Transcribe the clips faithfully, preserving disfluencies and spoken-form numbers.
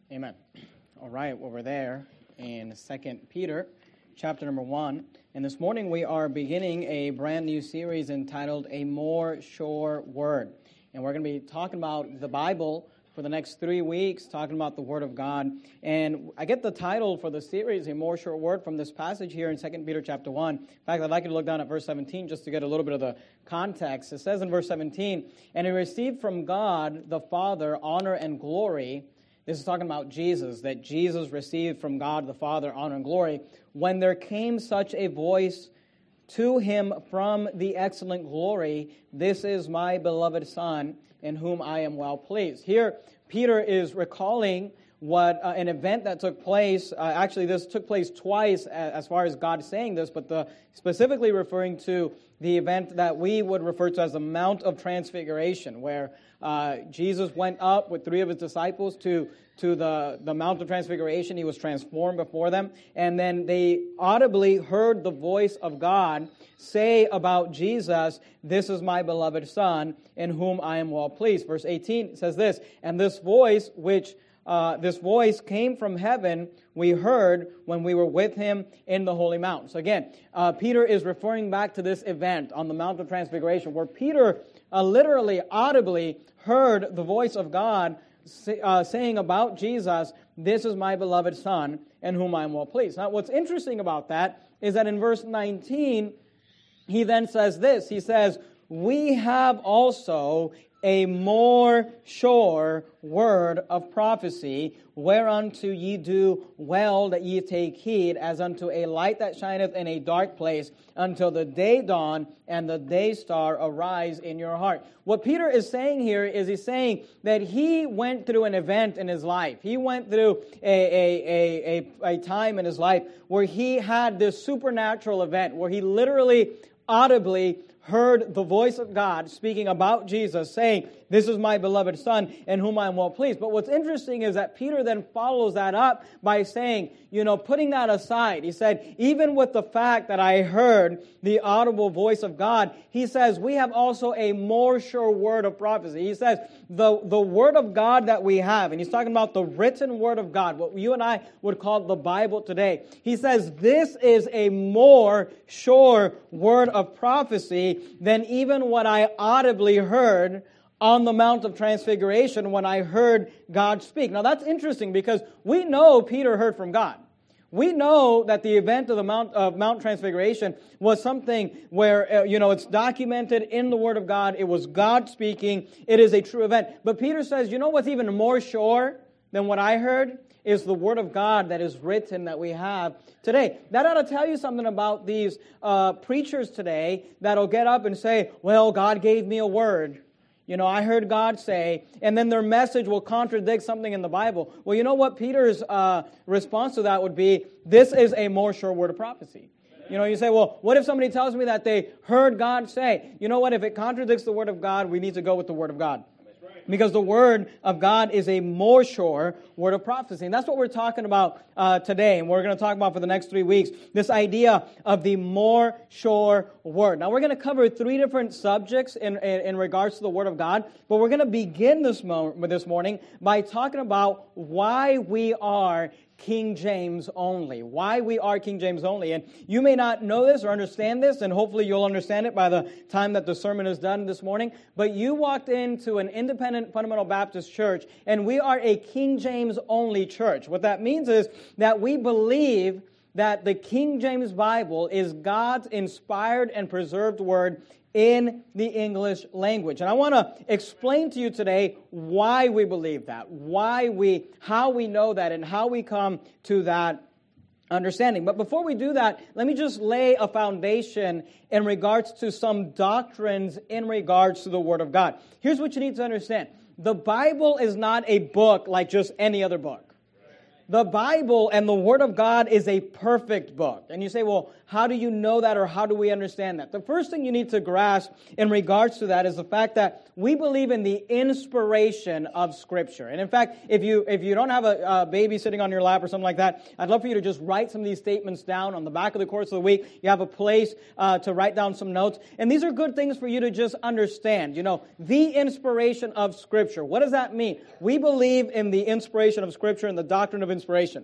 Amen. All right, well, we're there in Second Peter, chapter number one. And this morning we are beginning a brand new series entitled A More Sure Word. And we're going to be talking about the Bible for the next three weeks, talking about the Word of God. And I get the title for the series, A More Sure Word, from this passage here in Second Peter chapter one. In fact, I'd like you to look down at verse seventeen just to get a little bit of the context. It says in verse seventeen, "And he received from God the Father honor and glory." This is talking about Jesus, that Jesus received from God the Father honor and glory, "when there came such a voice to him from the excellent glory, 'This is my beloved Son, in whom I am well pleased.'" Here, Peter is recalling what uh, an event that took place. Uh, actually, this took place twice as, as far as God saying this, but the, specifically referring to the event that we would refer to as the Mount of Transfiguration, where uh, Jesus went up with three of his disciples to, to the, the Mount of Transfiguration. He was transformed before them, and then they audibly heard the voice of God say about Jesus, "This is my beloved Son, in whom I am well pleased." Verse eighteen says this, "And this voice which Uh, this voice came from heaven, we heard when we were with him in the Holy Mount." So again, uh, Peter is referring back to this event on the Mount of Transfiguration, where Peter uh, literally, audibly heard the voice of God say, uh, saying about Jesus, "This is my beloved Son, in whom I am well pleased." Now, what's interesting about that is that in verse nineteen, he then says this. He says, "We have also a more sure word of prophecy, whereunto ye do well that ye take heed, as unto a light that shineth in a dark place, until the day dawn and the day star arise in your heart." What Peter is saying here is he's saying that he went through an event in his life. He went through a, a, a, a, a time in his life where he had this supernatural event, where he literally audibly heard the voice of God speaking about Jesus, saying, "This is my beloved Son, in whom I am well pleased." But what's interesting is that Peter then follows that up by saying, you know, putting that aside, he said, even with the fact that I heard the audible voice of God, he says, we have also a more sure word of prophecy. He says, the, the word of God that we have, and he's talking about the written word of God, what you and I would call the Bible today. He says, this is a more sure word of prophecy than even what I audibly heard on the Mount of Transfiguration when I heard God speak. Now that's interesting because we know Peter heard from God. We know that the event of the Mount of Mount Transfiguration was something where, uh, you know, it's documented in the Word of God. It was God speaking. It is a true event. But Peter says, you know what's even more sure than what I heard? Is the Word of God that is written that we have today. That ought to tell you something about these uh, preachers today that'll get up and say, well, God gave me a word. You know, I heard God say, and then their message will contradict something in the Bible. Well, you know what Peter's uh, response to that would be, this is a more sure word of prophecy. You know, you say, well, what if somebody tells me that they heard God say? You know what, if it contradicts the Word of God, we need to go with the Word of God. Because the Word of God is a more sure word of prophecy. And that's what we're talking about uh, today. And we're going to talk about for the next three weeks. This idea of the more sure word. Now we're going to cover three different subjects in, in, in regards to the Word of God. But we're going to begin this, mo- this morning by talking about why we are King James only. Why we are King James only. And you may not know this or understand this, and hopefully you'll understand it by the time that the sermon is done this morning. But you walked into an independent fundamental Baptist church, and we are a King James only church. What that means is that we believe that the King James Bible is God's inspired and preserved word in the English language. And I want to explain to you today why we believe that, why we, how we know that, and how we come to that understanding. But before we do that, let me just lay a foundation in regards to some doctrines in regards to the Word of God. Here's what you need to understand. The Bible is not a book like just any other book. The Bible and the Word of God is a perfect book. And you say, well, how do you know that, or how do we understand that? The first thing you need to grasp in regards to that is the fact that we believe in the inspiration of Scripture. And in fact, if you if you don't have a, a baby sitting on your lap or something like that, I'd love for you to just write some of these statements down on the back of the course of the week. You have a place uh, to write down some notes. And these are good things for you to just understand. You know, the inspiration of Scripture. What does that mean? We believe in the inspiration of Scripture and the doctrine of inspiration.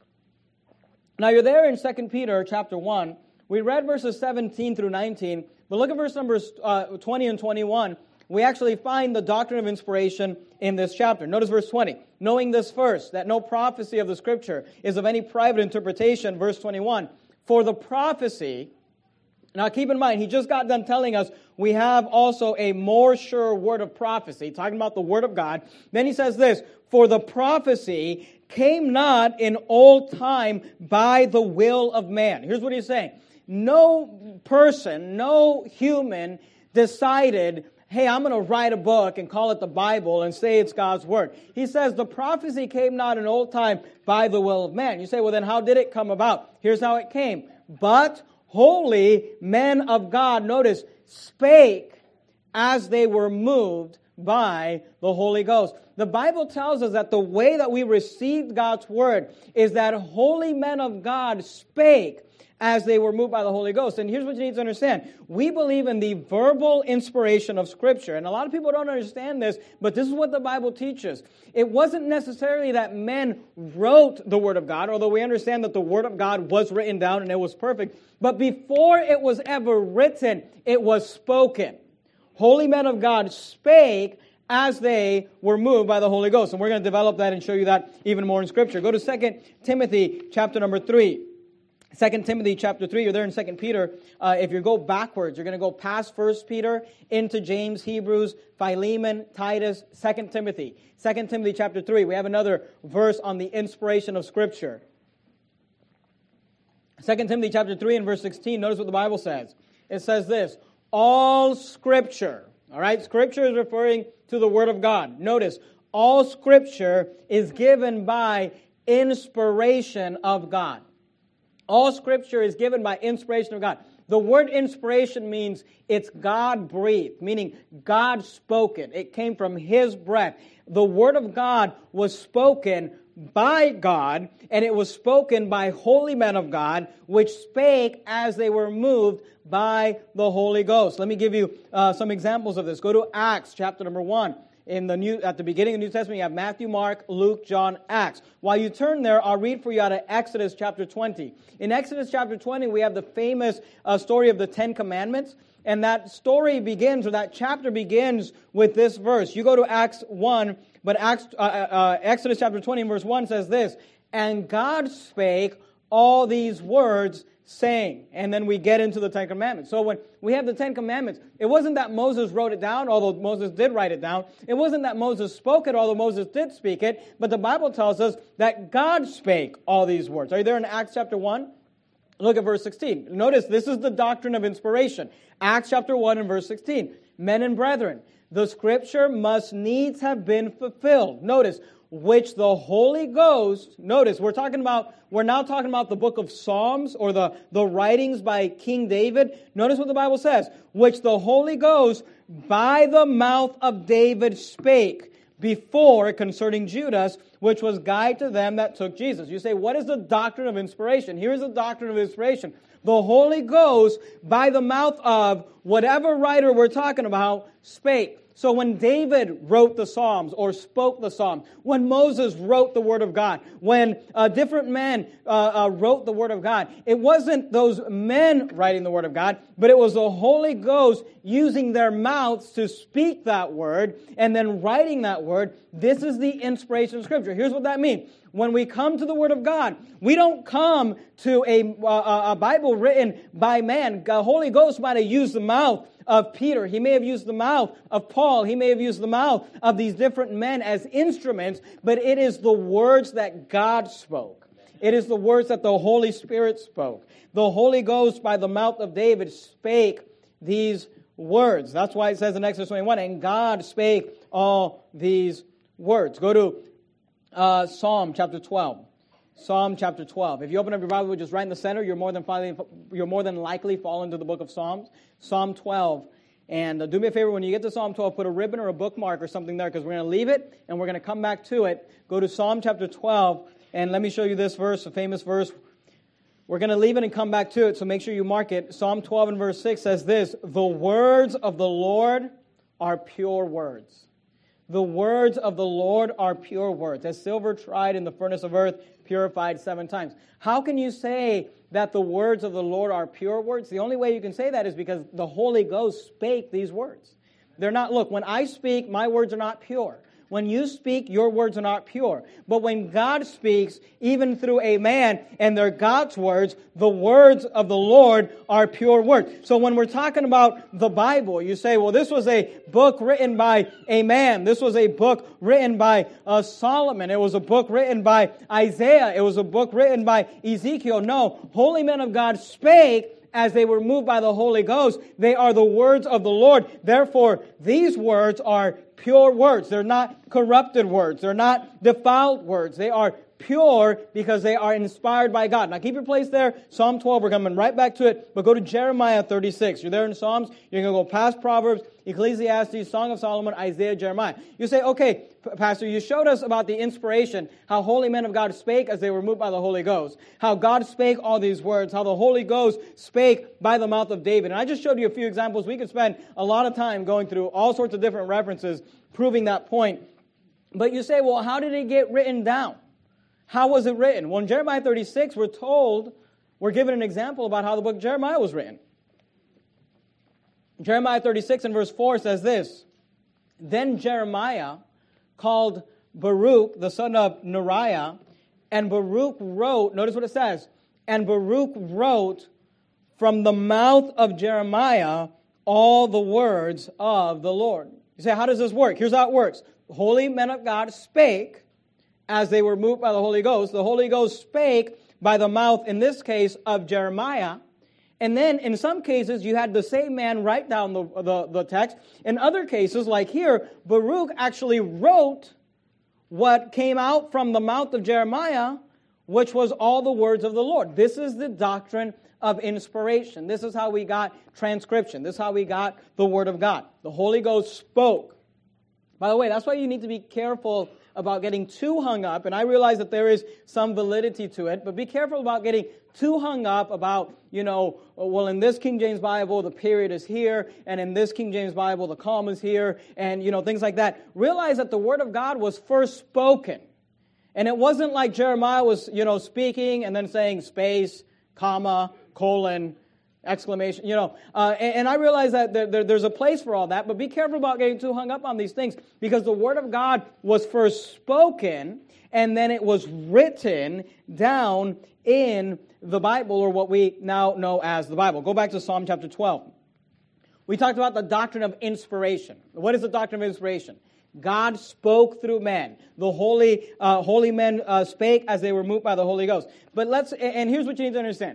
Now, you're there in Second Peter chapter one. We read verses seventeen through nineteen, but look at verse numbers uh, twenty and twenty-one. We actually find the doctrine of inspiration in this chapter. Notice verse twenty. Knowing this first, that no prophecy of the Scripture is of any private interpretation, verse twenty-one. For the prophecy, now keep in mind, he just got done telling us we have also a more sure word of prophecy, talking about the Word of God. Then he says this, for the prophecy came not in old time by the will of man. Here's what he's saying. No person, no human decided, hey, I'm going to write a book and call it the Bible and say it's God's Word. He says the prophecy came not in old time by the will of man. You say, well, then how did it come about? Here's how it came. But holy men of God, notice, spake as they were moved by the Holy Ghost. The Bible tells us that the way that we received God's Word is that holy men of God spake as they were moved by the Holy Ghost. And here's what you need to understand. We believe in the verbal inspiration of Scripture. And a lot of people don't understand this, but this is what the Bible teaches. It wasn't necessarily that men wrote the Word of God, although we understand that the Word of God was written down and it was perfect. But before it was ever written, it was spoken. Holy men of God spake as they were moved by the Holy Ghost. And we're going to develop that and show you that even more in Scripture. Go to Second Timothy chapter number three. Second Timothy chapter three, you're there in Second Peter. Uh, if you go backwards, you're going to go past First Peter into James, Hebrews, Philemon, Titus, Second Timothy. Second Timothy chapter three, we have another verse on the inspiration of Scripture. Second Timothy chapter three and verse sixteen, notice what the Bible says. It says this, all Scripture, all right, Scripture is referring to the Word of God. Notice, all Scripture is given by inspiration of God. All Scripture is given by inspiration of God. The word inspiration means it's God-breathed, meaning God spoken. It came from His breath. The Word of God was spoken by God, and it was spoken by holy men of God, which spake as they were moved by the Holy Ghost. Let me give you uh, some examples of this. Go to Acts chapter number one. In the new, at the beginning of the New Testament, you have Matthew, Mark, Luke, John, Acts. While you turn there, I'll read for you out of Exodus chapter twenty. In Exodus chapter twenty, we have the famous uh, story of the Ten Commandments. And that story begins, or that chapter begins with this verse. You go to Acts one, but Acts, uh, uh, Exodus chapter twenty and verse one says this, and God spake all these words, saying, and then we get into the Ten Commandments. So when we have the Ten Commandments, it wasn't that Moses wrote it down, although Moses did write it down. It wasn't that Moses spoke it, although Moses did speak it. But the Bible tells us that God spake all these words. Are you there in Acts chapter one? Look at verse sixteen. Notice this is the doctrine of inspiration. Acts chapter one and verse sixteen. Men and brethren, the Scripture must needs have been fulfilled. Notice, which the Holy Ghost, notice, we're talking about, we're now talking about the book of Psalms, or the, the writings by King David. Notice what the Bible says, which the Holy Ghost by the mouth of David spake before concerning Judas, which was guide to them that took Jesus. You say, what is the doctrine of inspiration? Here's the doctrine of inspiration. The Holy Ghost, by the mouth of whatever writer we're talking about, spake. So when David wrote the Psalms or spoke the Psalms, when Moses wrote the Word of God, when uh, different men uh, uh, wrote the Word of God, it wasn't those men writing the Word of God, but it was the Holy Ghost using their mouths to speak that Word and then writing that Word. This is the inspiration of Scripture. Here's what that means. When we come to the Word of God, we don't come to a, uh, a Bible written by man. The Holy Ghost might have used the mouth of Peter. He may have used the mouth of Paul. He may have used the mouth of these different men as instruments, but it is the words that God spoke. It is the words that the Holy Spirit spoke. The Holy Ghost, by the mouth of David, spake these words. That's why it says in Exodus twenty-one, and God spake all these words. Go to uh, Psalm chapter twelve. Psalm chapter twelve. If you open up your Bible, just right in the center, you're more than finally, you're more than likely fall into the book of Psalms. Psalm twelve. And uh, do me a favor, when you get to Psalm twelve, put a ribbon or a bookmark or something there, because we're going to leave it and we're going to come back to it. Go to Psalm chapter twelve, and let me show you this verse, a famous verse. We're going to leave it and come back to it, so make sure you mark it. Psalm twelve and verse six says this: "The words of the Lord are pure words." The words of the Lord are pure words, as silver tried in the furnace of earth, purified seven times. How can you say that the words of the Lord are pure words? The only way you can say that is because the Holy Ghost spake these words. They're not, look, when I speak, my words are not pure. When you speak, your words are not pure. But when God speaks, even through a man, and they're God's words, the words of the Lord are pure words. So when we're talking about the Bible, you say, well, this was a book written by a man. This was a book written by uh, Solomon. It was a book written by Isaiah. It was a book written by Ezekiel. No, holy men of God spake as they were moved by the Holy Ghost. They are the words of the Lord. Therefore, these words are pure words. They're not corrupted words. They're not defiled words. They are pure because they are inspired by God. Now keep your place there. Psalm twelve, we're coming right back to it. But go to Jeremiah thirty-six. You're there in Psalms. You're going to go past Proverbs, Ecclesiastes, Song of Solomon, Isaiah, Jeremiah. You say, okay, Pastor, you showed us about the inspiration, how holy men of God spake as they were moved by the Holy Ghost, how God spake all these words, how the Holy Ghost spake by the mouth of David. And I just showed you a few examples. We could spend a lot of time going through all sorts of different references proving that point. But you say, well, how did it get written down? How was it written? Well, in Jeremiah thirty-six, we're told, we're given an example about how the book of Jeremiah was written. Jeremiah thirty-six and verse four says this: "Then Jeremiah called Baruch, the son of Neriah, and Baruch wrote," notice what it says, "and Baruch wrote from the mouth of Jeremiah all the words of the Lord." You say, how does this work? Here's how it works. Holy men of God spake as they were moved by the Holy Ghost. The Holy Ghost spake by the mouth, in this case, of Jeremiah. And then, in some cases, you had the same man write down the, the, the text. In other cases, like here, Baruch actually wrote what came out from the mouth of Jeremiah, which was all the words of the Lord. This is the doctrine of inspiration. This is how we got transcription. This is how we got the Word of God. The Holy Ghost spoke. By the way, that's why you need to be careful about getting too hung up, and I realize that there is some validity to it, but be careful about getting too hung up about, you know, well, in this King James Bible, the period is here, and in this King James Bible, the comma is here, and, you know, things like that. Realize that the Word of God was first spoken, and it wasn't like Jeremiah was, you know, speaking and then saying space, comma, colon, exclamation, you know, uh, and, and I realize that there, there, there's a place for all that, but be careful about getting too hung up on these things, because the Word of God was first spoken, and then it was written down in the Bible, or what we now know as the Bible. Go back to Psalm chapter twelve. We talked about the doctrine of inspiration. What is the doctrine of inspiration? God spoke through men. The holy, uh, holy men uh, spake as they were moved by the Holy Ghost. But let's, and here's what you need to understand.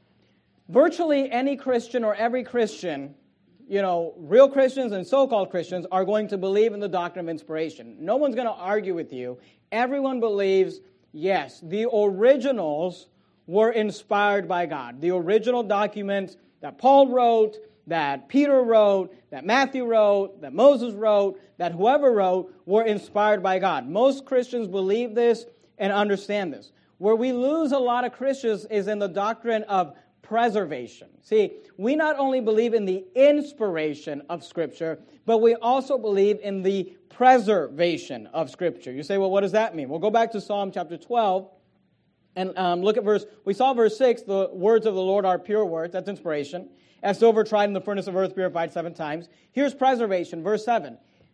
Virtually any Christian or every Christian, you know, real Christians and so-called Christians are going to believe in the doctrine of inspiration. No one's going to argue with you. Everyone believes, yes, the originals were inspired by God. The original documents that Paul wrote, that Peter wrote, that Matthew wrote, that Moses wrote, that whoever wrote, were inspired by God. Most Christians believe this and understand this. Where we lose a lot of Christians is in the doctrine of preservation. See, we not only believe in the inspiration of Scripture, but we also believe in the preservation of Scripture. You say, well, what does that mean? Well, go back to Psalm chapter twelve and um, look at verse, we saw verse six, the words of the Lord are pure words. That's inspiration. As silver tried in the furnace of earth, purified seven times. Here's preservation, verse seven.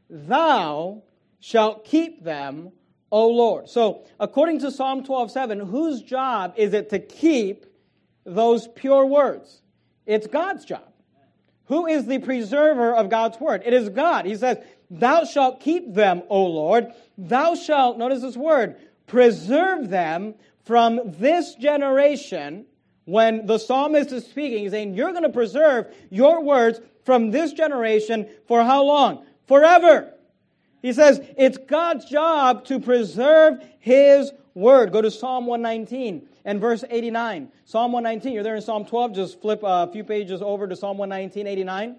Thou shalt keep them, O Lord. So, according to Psalm twelve seven, whose job is it to keep those pure words? It's God's job. Who is the preserver of God's word? It is God. He says, thou shalt keep them, O Lord. Thou shalt, notice this word, preserve them from this generation. When the psalmist is speaking, he's saying, you're going to preserve your words from this generation for how long? Forever. He says it's God's job to preserve His word. Go to Psalm one nineteen and verse eighty-nine. Psalm one nineteen, you're there in Psalm twelve, just flip a few pages over to Psalm one nineteen, eighty-nine.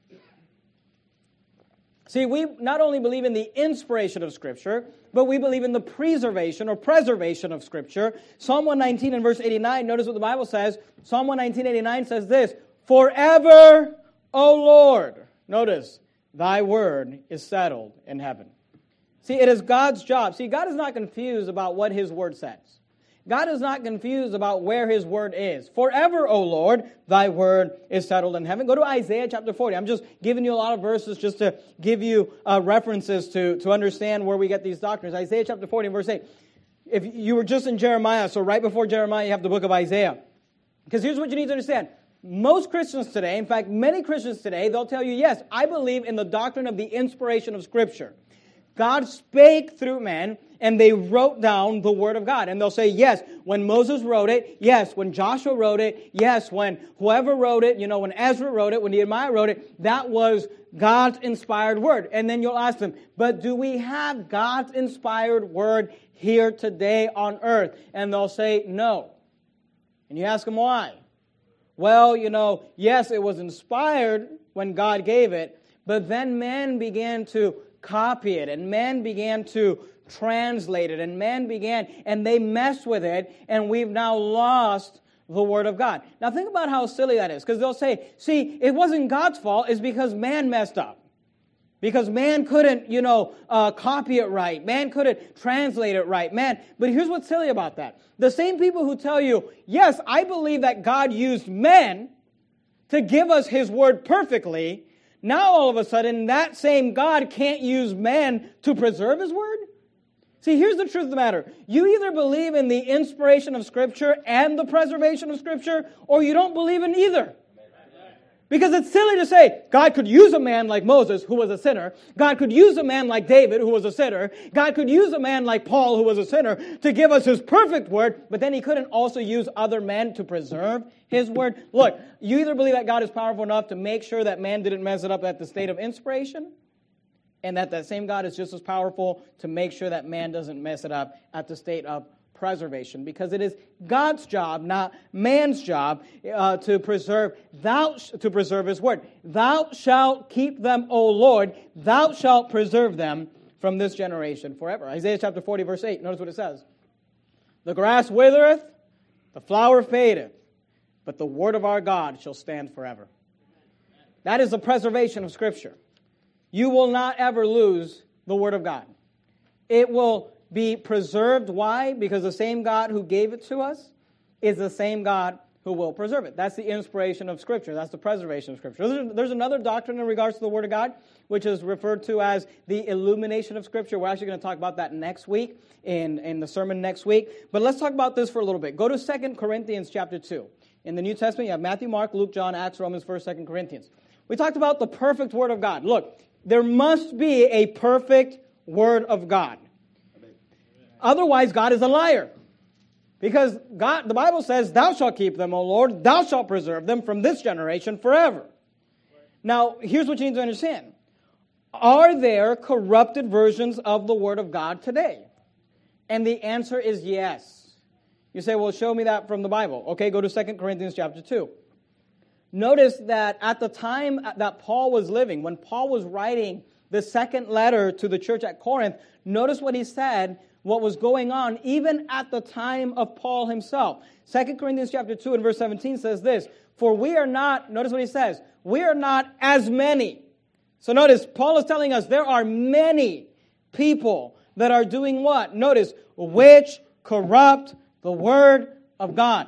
See, we not only believe in the inspiration of Scripture, but we believe in the preservation or preservation of Scripture. Psalm one nineteen and verse eighty-nine, notice what the Bible says. Psalm one nineteen, eighty-nine says this, forever, O Lord, notice, thy word is settled in heaven. See, it is God's job. See, God is not confused about what His word says. God is not confused about where His word is. Forever, O Lord, thy word is settled in heaven. Go to Isaiah chapter forty. I'm just giving you a lot of verses just to give you uh, references to, to understand where we get these doctrines. Isaiah chapter forty and verse eight. If you were just in Jeremiah, so right before Jeremiah, you have the book of Isaiah. Because here's what you need to understand. Most Christians today, in fact, many Christians today, they'll tell you, yes, I believe in the doctrine of the inspiration of Scripture. God spake through men, and they wrote down the Word of God. And they'll say, yes, when Moses wrote it, yes, when Joshua wrote it, yes, when whoever wrote it, you know, when Ezra wrote it, when Nehemiah wrote it, that was God's inspired Word. And then you'll ask them, but do we have God's inspired Word here today on earth? And they'll say, no. And you ask them why? Well, you know, yes, it was inspired when God gave it, but then men began to copy it, and men began to translate it, and men began, and they messed with it, and we've now lost the Word of God. Now think about how silly that is, because they'll say, see, it wasn't God's fault, it's because man messed up. Because man couldn't, you know, uh, copy it right. Man couldn't translate it right. Man, but here's what's silly about that. The same people who tell you, yes, I believe that God used men to give us His Word perfectly, now all of a sudden that same God can't use men to preserve His Word? See, here's the truth of the matter. You either believe in the inspiration of Scripture and the preservation of Scripture, or you don't believe in either. Because it's silly to say, God could use a man like Moses, who was a sinner. God could use a man like David, who was a sinner. God could use a man like Paul, who was a sinner, to give us His perfect Word, but then He couldn't also use other men to preserve His Word. Look, you either believe that God is powerful enough to make sure that man didn't mess it up at the state of inspiration, and that that same God is just as powerful to make sure that man doesn't mess it up at the state of preservation, because it is God's job, not man's job, uh, to preserve thou sh- to preserve His word. Thou shalt keep them, O Lord. Thou shalt preserve them from this generation forever. Isaiah chapter forty, verse eight. Notice what it says: the grass withereth, the flower fadeth, but the word of our God shall stand forever. That is the preservation of Scripture. You will not ever lose the word of God. It will be preserved. Why? Because the same God who gave it to us is the same God who will preserve it. That's the inspiration of Scripture. That's the preservation of Scripture. There's, there's another doctrine in regards to the Word of God, which is referred to as the illumination of Scripture. We're actually going to talk about that next week, in, in the sermon next week. But let's talk about this for a little bit. Go to Second Corinthians chapter two. In the New Testament, you have Matthew, Mark, Luke, John, Acts, Romans, First, Second Corinthians. We talked about the perfect Word of God. Look, there must be a perfect Word of God. Otherwise, God is a liar. Because God, the Bible says, thou shalt keep them, O Lord, thou shalt preserve them from this generation forever. Now, here's what you need to understand. Are there corrupted versions of the Word of God today? And the answer is yes. You say, well, show me that from the Bible. Okay, go to Second Corinthians chapter two. Notice that at the time that Paul was living, when Paul was writing the second letter to the church at Corinth, notice what he said, what was going on even at the time of Paul himself. Second Corinthians chapter two and verse seventeen says this, for we are not, notice what he says, we are not as many. So notice, Paul is telling us there are many people that are doing what? Notice, which corrupt the word of God.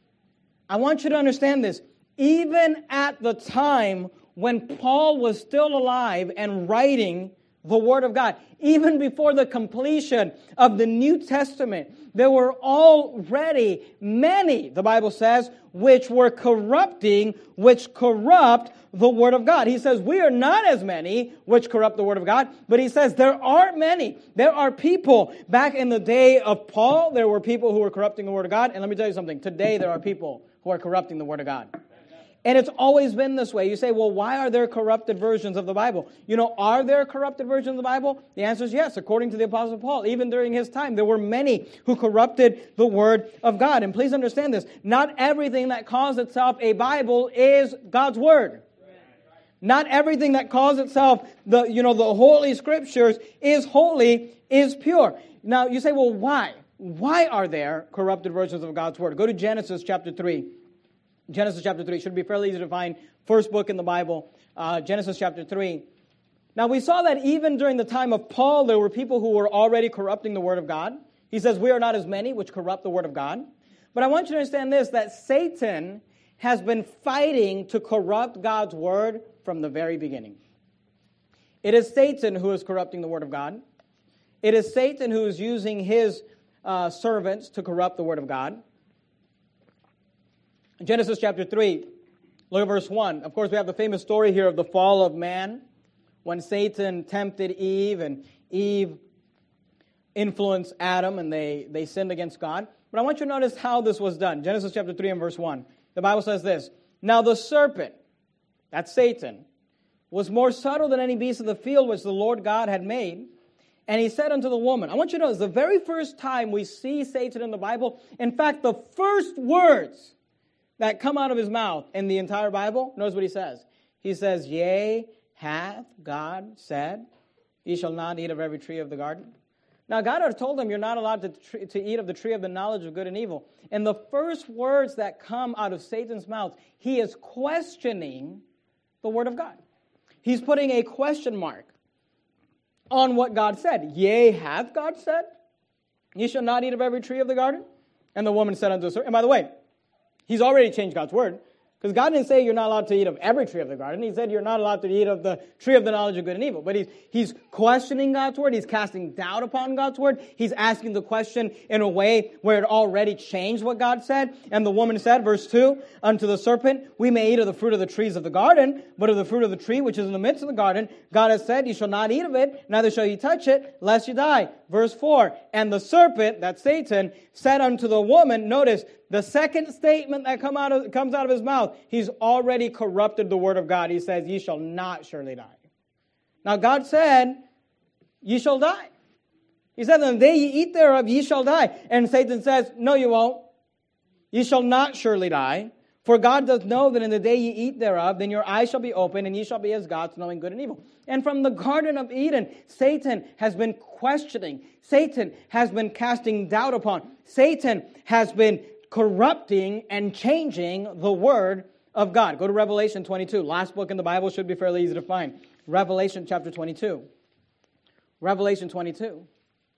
I want you to understand this. Even at the time when Paul was still alive and writing the Word of God, even before the completion of the New Testament, there were already many, the Bible says, which were corrupting, which corrupt the Word of God. He says, we are not as many which corrupt the Word of God, but he says there are many. There are people. Back in the day of Paul, there were people who were corrupting the Word of God. And let me tell you something. Today, there are people who are corrupting the Word of God. And it's always been this way. You say, well, why are there corrupted versions of the Bible? You know, are there corrupted versions of the Bible? The answer is yes, according to the Apostle Paul. Even during his time, there were many who corrupted the Word of God. And please understand this. Not everything that calls itself a Bible is God's Word. Not everything that calls itself the, you know, the Holy Scriptures is holy, is pure. Now, you say, well, why? Why are there corrupted versions of God's Word? Go to Genesis chapter three. Genesis chapter three. Should be fairly easy to find. First book in the Bible. Uh, Genesis chapter three. Now, we saw that even during the time of Paul, there were people who were already corrupting the Word of God. He says, we are not as many which corrupt the Word of God. But I want you to understand this, that Satan has been fighting to corrupt God's Word from the very beginning. It is Satan who is corrupting the Word of God. It is Satan who is using his uh, servants to corrupt the Word of God. Genesis chapter three, look at verse one. Of course, we have the famous story here of the fall of man, when Satan tempted Eve, and Eve influenced Adam, and they, they sinned against God. But I want you to notice how this was done. Genesis chapter three and verse one. The Bible says this, now the serpent, that's Satan, was more subtle than any beast of the field which the Lord God had made. And he said unto the woman, I want you to notice, the very first time we see Satan in the Bible, in fact, the first words that come out of his mouth in the entire Bible, notice what he says. He says, yea, hath God said, ye shall not eat of every tree of the garden. Now, God had told him you're not allowed to, tr- to eat of the tree of the knowledge of good and evil. And the first words that come out of Satan's mouth, he is questioning the Word of God. He's putting a question mark on what God said. Yea, hath God said, ye shall not eat of every tree of the garden? And the woman said unto the serpent, and by the way, he's already changed God's word. Because God didn't say you're not allowed to eat of every tree of the garden. He said you're not allowed to eat of the tree of the knowledge of good and evil. But he's, he's questioning God's word. He's casting doubt upon God's word. He's asking the question in a way where it already changed what God said. And the woman said, verse two, unto the serpent, we may eat of the fruit of the trees of the garden, but of the fruit of the tree which is in the midst of the garden, God has said, you shall not eat of it, neither shall you touch it, lest you die. Verse four, and the serpent, that's Satan, said unto the woman, notice, the second statement that come out of, comes out of his mouth, he's already corrupted the word of God. He says, ye shall not surely die. Now God said, ye shall die. He said, the day ye eat thereof, ye shall die. And Satan says, no, you won't. Ye shall not surely die. For God doth know that in the day ye eat thereof, then your eyes shall be open, and ye shall be as gods, knowing good and evil. And from the Garden of Eden, Satan has been questioning. Satan has been casting doubt upon. Satan has been corrupting and changing the Word of God. Go to Revelation twenty-two. Last book in the Bible, should be fairly easy to find. Revelation chapter twenty-two. Revelation twenty-two.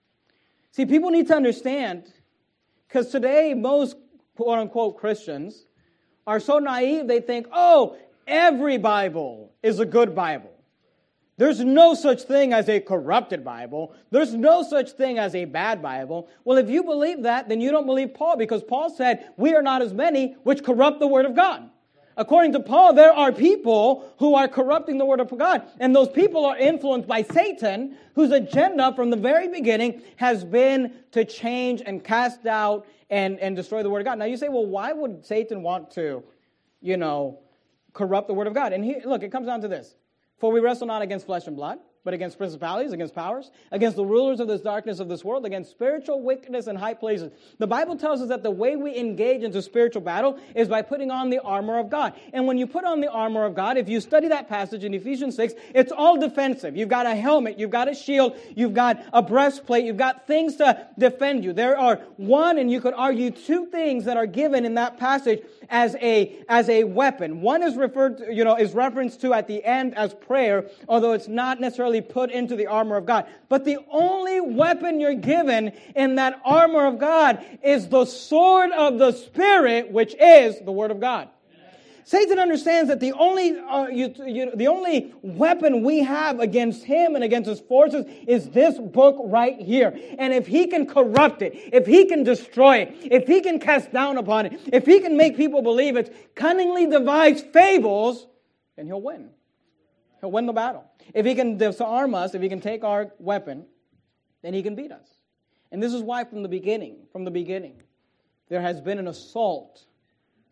See, people need to understand, because today most quote-unquote Christians are so naive, they think, oh, every Bible is a good Bible. There's no such thing as a corrupted Bible. There's no such thing as a bad Bible. Well, if you believe that, then you don't believe Paul, because Paul said, we are not as many which corrupt the Word of God. According to Paul, there are people who are corrupting the Word of God. And those people are influenced by Satan, whose agenda from the very beginning has been to change and cast out and, and destroy the Word of God. Now you say, well, why would Satan want to, you know, corrupt the Word of God? And he, look, it comes down to this. For we wrestle not against flesh and blood, but against principalities, against powers, against the rulers of this darkness of this world, against spiritual wickedness in high places. The Bible tells us that the way we engage into spiritual battle is by putting on the armor of God. And when you put on the armor of God, if you study that passage in Ephesians six, it's all defensive. You've got a helmet, you've got a shield, you've got a breastplate, you've got things to defend you. There are one, and you could argue two things that are given in that passage as a, as a weapon. One is referred to, you know, is referenced to at the end as prayer, although it's not necessarily put into the armor of God. But the only weapon you're given in that armor of God is the sword of the Spirit, which is the Word of God. Satan understands that the only uh, you, you, the only weapon we have against him and against his forces is this book right here. And if he can corrupt it, if he can destroy it, if he can cast down upon it, if he can make people believe it's cunningly devised fables, then he'll win. He'll win the battle. If he can disarm us, if he can take our weapon, then he can beat us. And this is why from the beginning, from the beginning, there has been an assault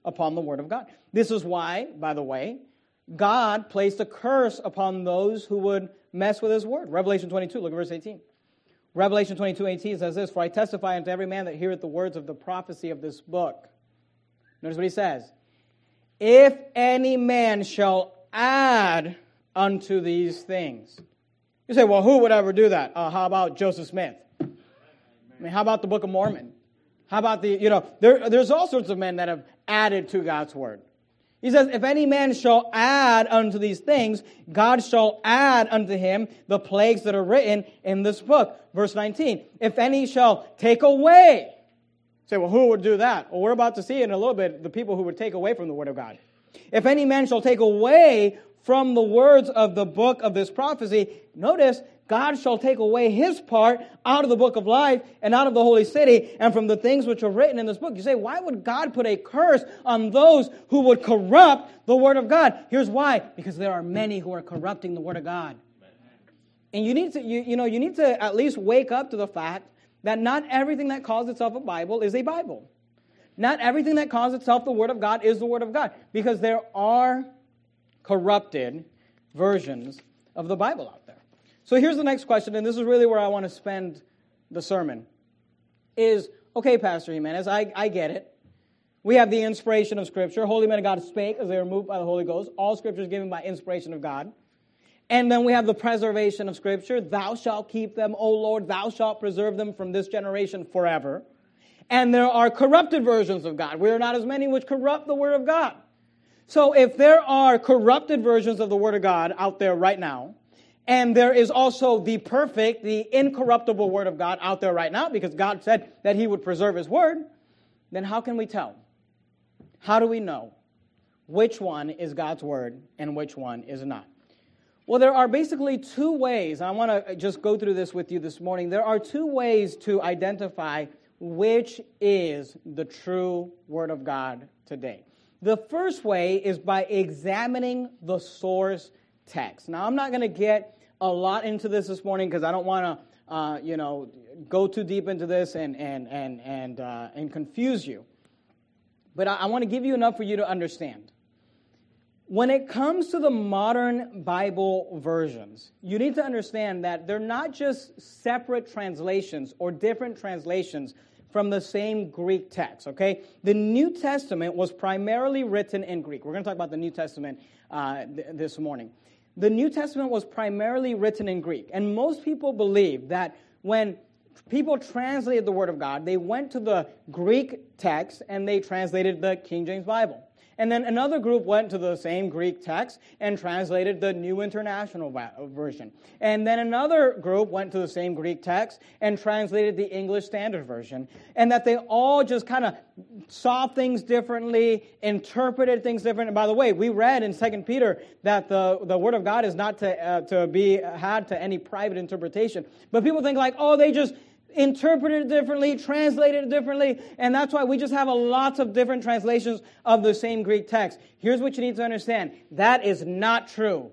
upon the Word of God. This is why, by the way, God placed a curse upon those who would mess with His Word. Revelation twenty-two, look at verse eighteen. Revelation twenty-two, eighteen says this, "For I testify unto every man that heareth the words of the prophecy of this book." Notice what he says. "If any man shall add unto these things." You say, well, who would ever do that? Uh, how about Joseph Smith? I mean, how about the Book of Mormon? How about the, you know, there, there's all sorts of men that have added to God's Word. He says, "If any man shall add unto these things, God shall add unto him the plagues that are written in this book." Verse nineteen, "If any shall take away." Say, well, who would do that? Well, we're about to see in a little bit the people who would take away from the Word of God. "If any man shall take away from the words of the book of this prophecy," notice, God shall take away His part out of the book of life and out of the holy city and from the things which are written in this book. You say, why would God put a curse on those who would corrupt the Word of God? Here's why. Because there are many who are corrupting the Word of God. And you need to, you, you know, you need to at least wake up to the fact that not everything that calls itself a Bible is a Bible. Not everything that calls itself the Word of God is the Word of God. Because there are corrupted versions of the Bible out there. So here's the next question, and this is really where I want to spend the sermon, is, okay, Pastor Jimenez, I, I get it. We have the inspiration of Scripture. Holy men of God spake as they were moved by the Holy Ghost. All Scripture is given by inspiration of God. And then we have the preservation of Scripture. Thou shalt keep them, O Lord. Thou shalt preserve them from this generation forever. And there are corrupted versions of God. We are not as many which corrupt the Word of God. So if there are corrupted versions of the Word of God out there right now, and there is also the perfect, the incorruptible Word of God out there right now, because God said that He would preserve His Word, then how can we tell? How do we know which one is God's Word and which one is not? Well, there are basically two ways. I want to just go through this with you this morning. There are two ways to identify which is the true Word of God today. The first way is by examining the source text. Now, I'm not going to get a lot into this this morning because I don't want to, uh, you know, go too deep into this and and and and uh, and confuse you. But I, I want to give you enough for you to understand. When it comes to the modern Bible versions, you need to understand that they're not just separate translations or different translations from the same Greek text, okay? The New Testament was primarily written in Greek. We're going to talk about the New Testament uh, th- this morning. The New Testament was primarily written in Greek, and most people believe that when people translated the Word of God, they went to the Greek text and they translated the King James Bible. And then another group went to the same Greek text and translated the New International Version. And then another group went to the same Greek text and translated the English Standard Version. And that they all just kind of saw things differently, interpreted things different. And by the way, we read in Second Peter that the, the Word of God is not to, uh, to be had to any private interpretation. But people think like, oh, they just interpreted it differently, translated it differently, and that's why we just have a lots of different translations of the same Greek text. Here's what you need to understand. That is not true.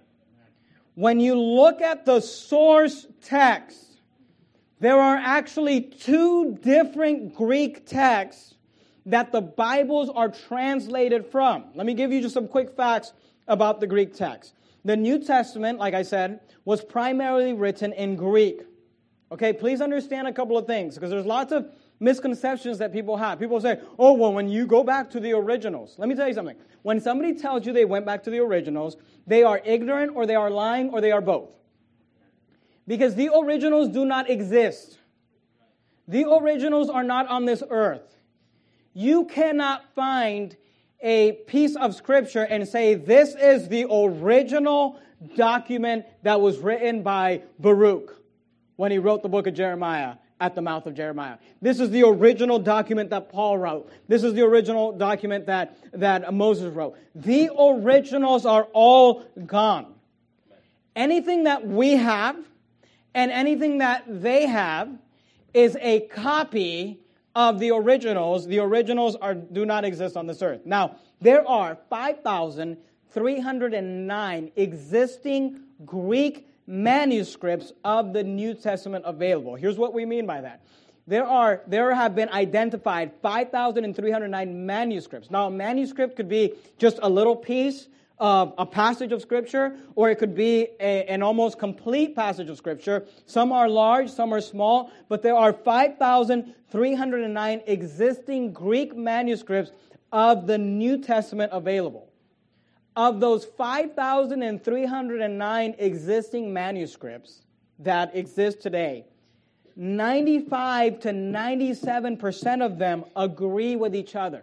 When you look at the source text, there are actually two different Greek texts that the Bibles are translated from. Let me give you just some quick facts about the Greek text. The New Testament, like I said, was primarily written in Greek. Okay, please understand a couple of things, because there's lots of misconceptions that people have. People say, oh, well, when you go back to the originals. Let me tell you something. When somebody tells you they went back to the originals, they are ignorant, or they are lying, or they are both. Because the originals do not exist. The originals are not on this earth. You cannot find a piece of Scripture and say, this is the original document that was written by Baruch when he wrote the book of Jeremiah at the mouth of Jeremiah. This is the original document that Paul wrote. This is the original document that, that Moses wrote. The originals are all gone. Anything that we have and anything that they have is a copy of the originals. The originals are do not exist on this earth. Now, there are five thousand three hundred nine existing Greek manuscripts of the New Testament available. Here's what we mean by that. there are there have been identified five thousand three hundred nine manuscripts. Now, a manuscript could be just a little piece of a passage of Scripture, or it could be a, an almost complete passage of Scripture. Some are large, some are small, but there are five thousand three hundred nine existing Greek manuscripts of the New Testament available. Of those five thousand three hundred nine existing manuscripts that exist today, ninety-five to ninety-seven percent of them agree with each other.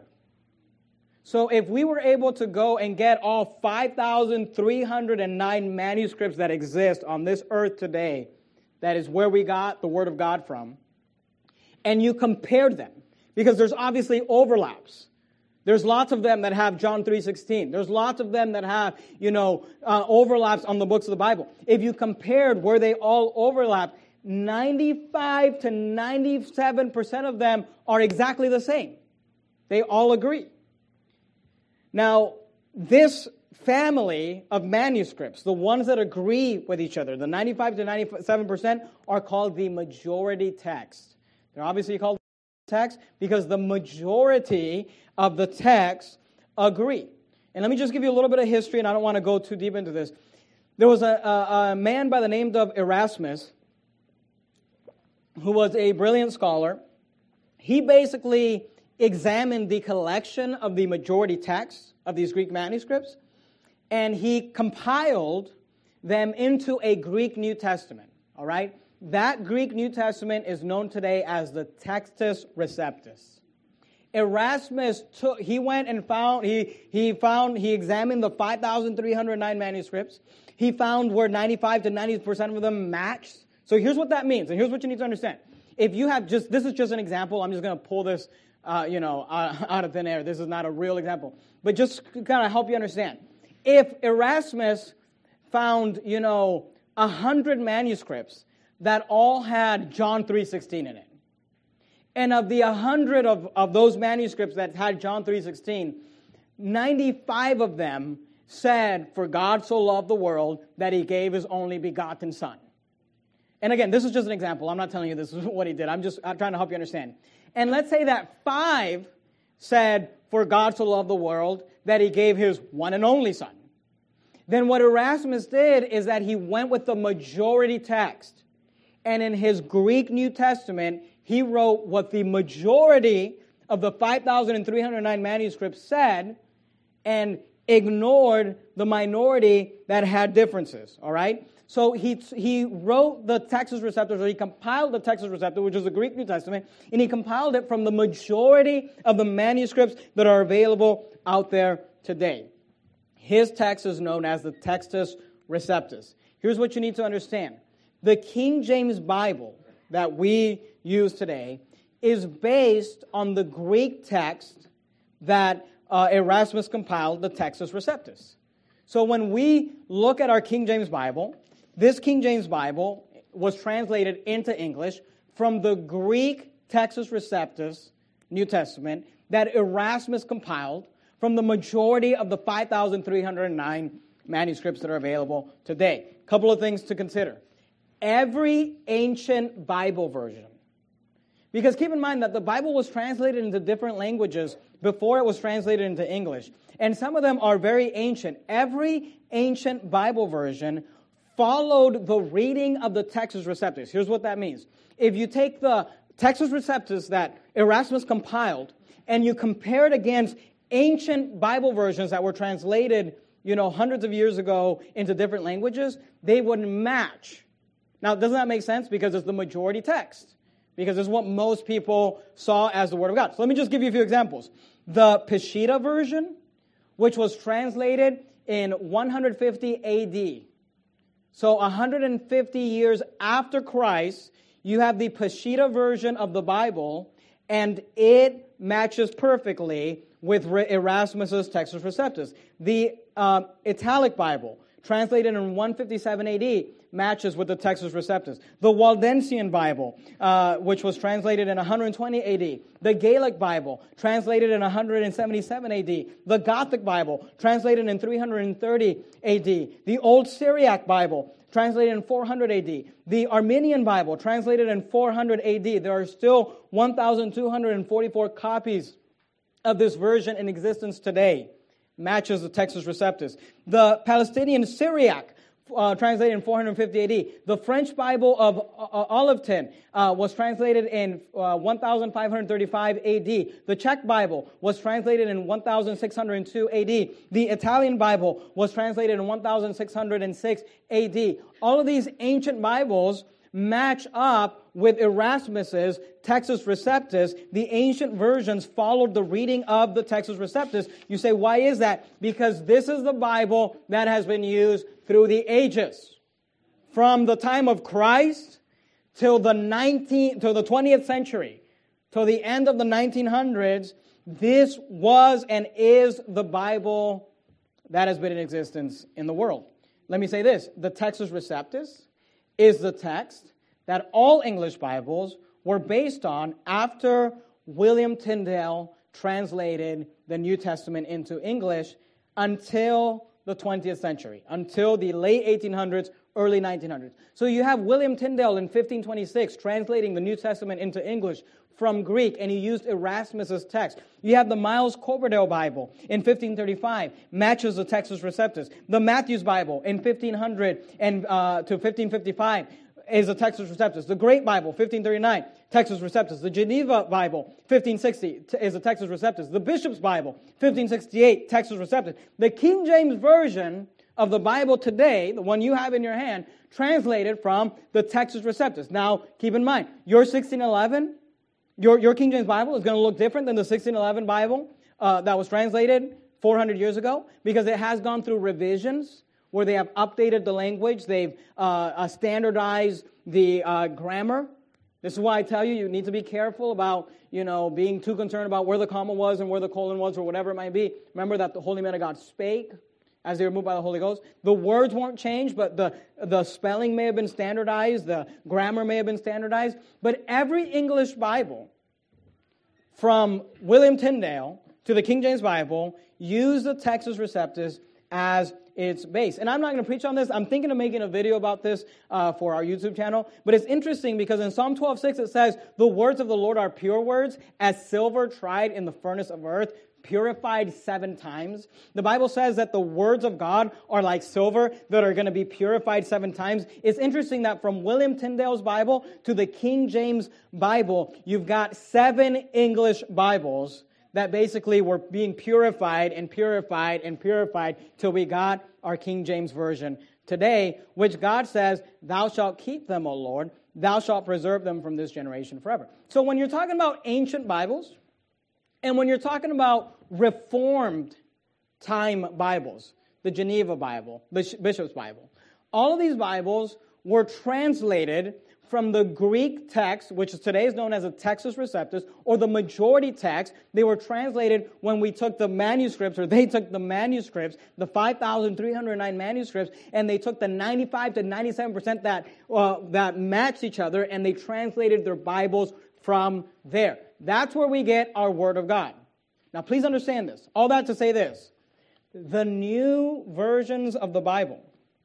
So if we were able to go and get all five thousand three hundred nine manuscripts that exist on this earth today, that is where we got the Word of God from, and you compared them, because there's obviously overlaps. There's lots of them that have John three sixteen. There's lots of them that have, you know, uh, overlaps on the books of the Bible. If you compared where they all overlap, ninety-five to ninety-seven percent of them are exactly the same. They all agree. Now, this family of manuscripts, the ones that agree with each other, the ninety-five to ninety-seven percent, are called the majority text. They're obviously called text because the majority of the texts agree. And let me just give you a little bit of history, and I don't want to go too deep into this. There was a, a, a man by the name of Erasmus who was a brilliant scholar. He basically examined the collection of the majority texts of these Greek manuscripts, and he compiled them into a Greek New Testament, all right? That Greek New Testament is known today as the Textus Receptus. Erasmus took, he went and found, he, he found, he examined the five thousand three hundred nine manuscripts. He found where ninety-five to ninety percent of them matched. So here's what that means, and here's what you need to understand. If you have just, this is just an example, I'm just going to pull this, uh, you know, uh, out of thin air. This is not a real example. But just to kind of help you understand. If Erasmus found, you know, a hundred manuscripts that all had John three sixteen in it, and of the one hundred of, of those manuscripts that had John three sixteen, ninety-five of them said, "For God so loved the world that he gave his only begotten Son." And again, this is just an example. I'm not telling you this is what he did. I'm just I'm trying to help you understand. And let's say that five said, "For God so loved the world that he gave his one and only Son." Then what Erasmus did is that he went with the majority text. And in his Greek New Testament, he wrote what the majority of the five thousand three hundred nine manuscripts said and ignored the minority that had differences, all right? So he he wrote the Textus Receptus, or he compiled the Textus Receptus, which is the Greek New Testament, and he compiled it from the majority of the manuscripts that are available out there today. His text is known as the Textus Receptus. Here's what you need to understand. The King James Bible that we use today is based on the Greek text that uh, Erasmus compiled, the Textus Receptus. So when we look at our King James Bible, this King James Bible was translated into English from the Greek Textus Receptus, New Testament, that Erasmus compiled from the majority of the five thousand three hundred nine manuscripts that are available today. A couple of things to consider. Every ancient Bible version, because keep in mind that the Bible was translated into different languages before it was translated into English, and some of them are very ancient. Every ancient Bible version followed the reading of the Textus Receptus. Here's what that means. If you take the Textus Receptus that Erasmus compiled and you compare it against ancient Bible versions that were translated, you know, hundreds of years ago into different languages, they would match. Now, doesn't that make sense? Because it's the majority text. Because it's what most people saw as the Word of God. So let me just give you a few examples. The Peshitta version, which was translated in one hundred fifty A D. So one hundred fifty years after Christ, you have the Peshitta version of the Bible, and it matches perfectly with Erasmus's Textus Receptus. The uh, Italic Bible, translated in one fifty-seven A D, matches with the Textus Receptus. The Waldensian Bible, uh, which was translated in one hundred twenty A D. The Gaelic Bible, translated in one hundred seventy-seven A D. The Gothic Bible, translated in three hundred thirty A D. The Old Syriac Bible, translated in four hundred A D. The Armenian Bible, translated in four hundred A D. There are still one thousand two hundred forty-four copies of this version in existence today. Matches the Textus Receptus. The Palestinian Syriac, Uh, translated in four hundred fifty A D. The French Bible of uh, Oliveton uh, was translated in uh, one thousand five hundred thirty-five A D. The Czech Bible was translated in one thousand six hundred two A D. The Italian Bible was translated in one thousand six hundred six A D. All of these ancient Bibles match up with Erasmus's Textus Receptus. The ancient versions followed the reading of the Textus Receptus. You say, why is that? Because this is the Bible that has been used through the ages. From the time of Christ till the nineteenth, till the twentieth century, till the end of the nineteen hundreds, this was and is the Bible that has been in existence in the world. Let me say this. The Textus Receptus is the text that all English Bibles were based on after William Tyndale translated the New Testament into English until the twentieth century, until the late eighteen hundreds, early nineteen hundreds. So you have William Tyndale in fifteen twenty-six translating the New Testament into English from Greek, and he used Erasmus's text. You have the Miles Coverdale Bible in fifteen thirty-five, matches the Textus Receptus. The Matthew's Bible in fifteen hundred and uh, to fifteen fifty-five is the Textus Receptus. The Great Bible, fifteen thirty-nine, Textus Receptus. The Geneva Bible, fifteen sixty, is the Textus Receptus. The Bishop's Bible, fifteen sixty-eight, Textus Receptus. The King James Version of the Bible today, the one you have in your hand, translated from the Textus Receptus. Now, keep in mind, your sixteen eleven, your, your King James Bible is going to look different than the sixteen eleven Bible uh, that was translated four hundred years ago, because it has gone through revisions where they have updated the language, they've uh, uh, standardized the uh, grammar. This is why I tell you, you need to be careful about, you know, being too concerned about where the comma was and where the colon was or whatever it might be. Remember that the holy men of God spake as they were moved by the Holy Ghost. The words won't change, but the, the spelling may have been standardized, the grammar may have been standardized. But every English Bible, from William Tyndale to the King James Bible, use the Textus Receptus as its base. And I'm not going to preach on this. I'm thinking of making a video about this uh, for our YouTube channel. But it's interesting because in Psalm twelve six it says, the words of the Lord are pure words, as silver tried in the furnace of earth, purified seven times. The Bible says that the words of God are like silver that are going to be purified seven times. It's interesting that from William Tyndale's Bible to the King James Bible, you've got seven English Bibles that basically were being purified and purified and purified till we got our King James Version today, which God says, thou shalt keep them, O Lord, thou shalt preserve them from this generation forever. So when you're talking about ancient Bibles, and when you're talking about Reformed time Bibles, the Geneva Bible, the Bishop's Bible, all of these Bibles were translated from the Greek text, which today is known as a Textus Receptus, or the majority text. They were translated when we took the manuscripts, or they took the manuscripts, the five thousand three hundred nine manuscripts, and they took the ninety-five to ninety-seven percent that, uh, that matched each other, and they translated their Bibles from there. That's where we get our Word of God. Now, please understand this. All that to say this. The new versions of the Bible,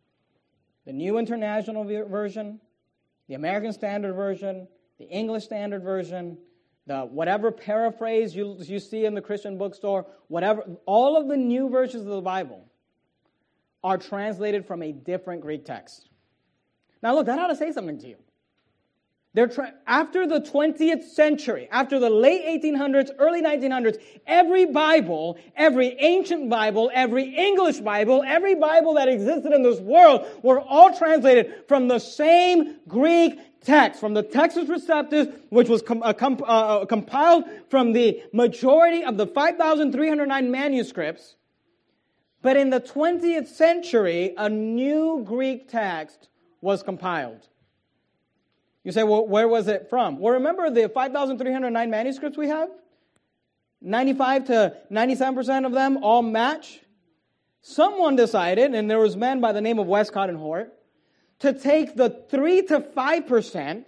the New International Version, the American Standard Version, the English Standard Version, the whatever paraphrase you, you see in the Christian bookstore, whatever, all of the new versions of the Bible are translated from a different Greek text. Now look, that ought to say something to you. They're tra- after the twentieth century, after the late eighteen hundreds, early nineteen hundreds, every Bible, every ancient Bible, every English Bible, every Bible that existed in this world were all translated from the same Greek text, from the Textus Receptus, which was com- uh, comp- uh, compiled from the majority of the five thousand three hundred nine manuscripts. But in the twentieth century, a new Greek text was compiled. You say, well, where was it from? Well, remember the five thousand three hundred nine manuscripts we have? ninety-five to ninety-seven percent of them all match. Someone decided, and there was men by the name of Westcott and Hort, to take the three to five percent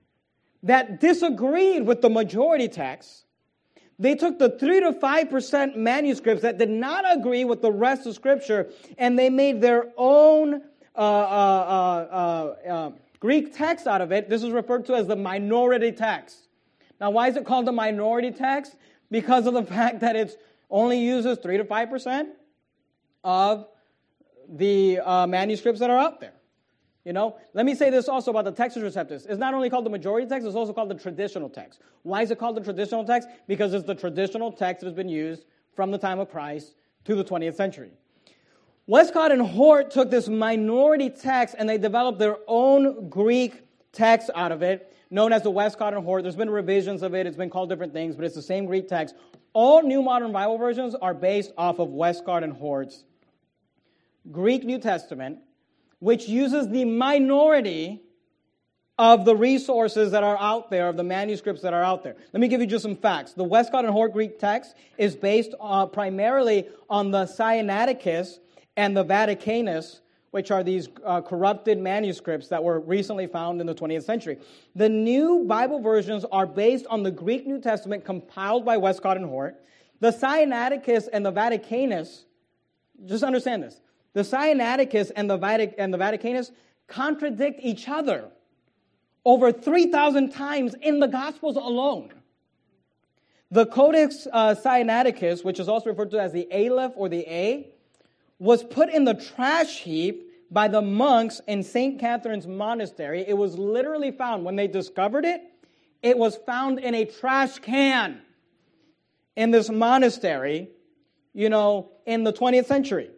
that disagreed with the majority text. They took the three to five percent manuscripts that did not agree with the rest of Scripture, and they made their own uh, uh, uh, uh, Greek text out of it, this is referred to as the minority text. Now, why is it called the minority text? Because of the fact that it only uses three to five percent of the uh, manuscripts that are out there. You know, let me say this also about the Textus Receptus. It's not only called the majority text, it's also called the traditional text. Why is it called the traditional text? Because it's the traditional text that has been used from the time of Christ to the twentieth century. Westcott and Hort took this minority text and they developed their own Greek text out of it, known as the Westcott and Hort. There's been revisions of it. It's been called different things, but it's the same Greek text. All New Modern Bible versions are based off of Westcott and Hort's Greek New Testament, which uses the minority of the resources that are out there, of the manuscripts that are out there. Let me give you just some facts. The Westcott and Hort Greek text is based uh, primarily on the Sinaiticus and the Vaticanus, which are these uh, corrupted manuscripts that were recently found in the twentieth century. The new Bible versions are based on the Greek New Testament compiled by Westcott and Hort. The Sinaiticus and the Vaticanus, just understand this, the Sinaiticus and the, Vatic- and the Vaticanus contradict each other over three thousand times in the Gospels alone. The Codex uh, Sinaiticus, which is also referred to as the Aleph or the A, was put in the trash heap by the monks in Saint Catherine's Monastery. It was literally found, when they discovered it, it was found in a trash can in this monastery, you know, in the twentieth century.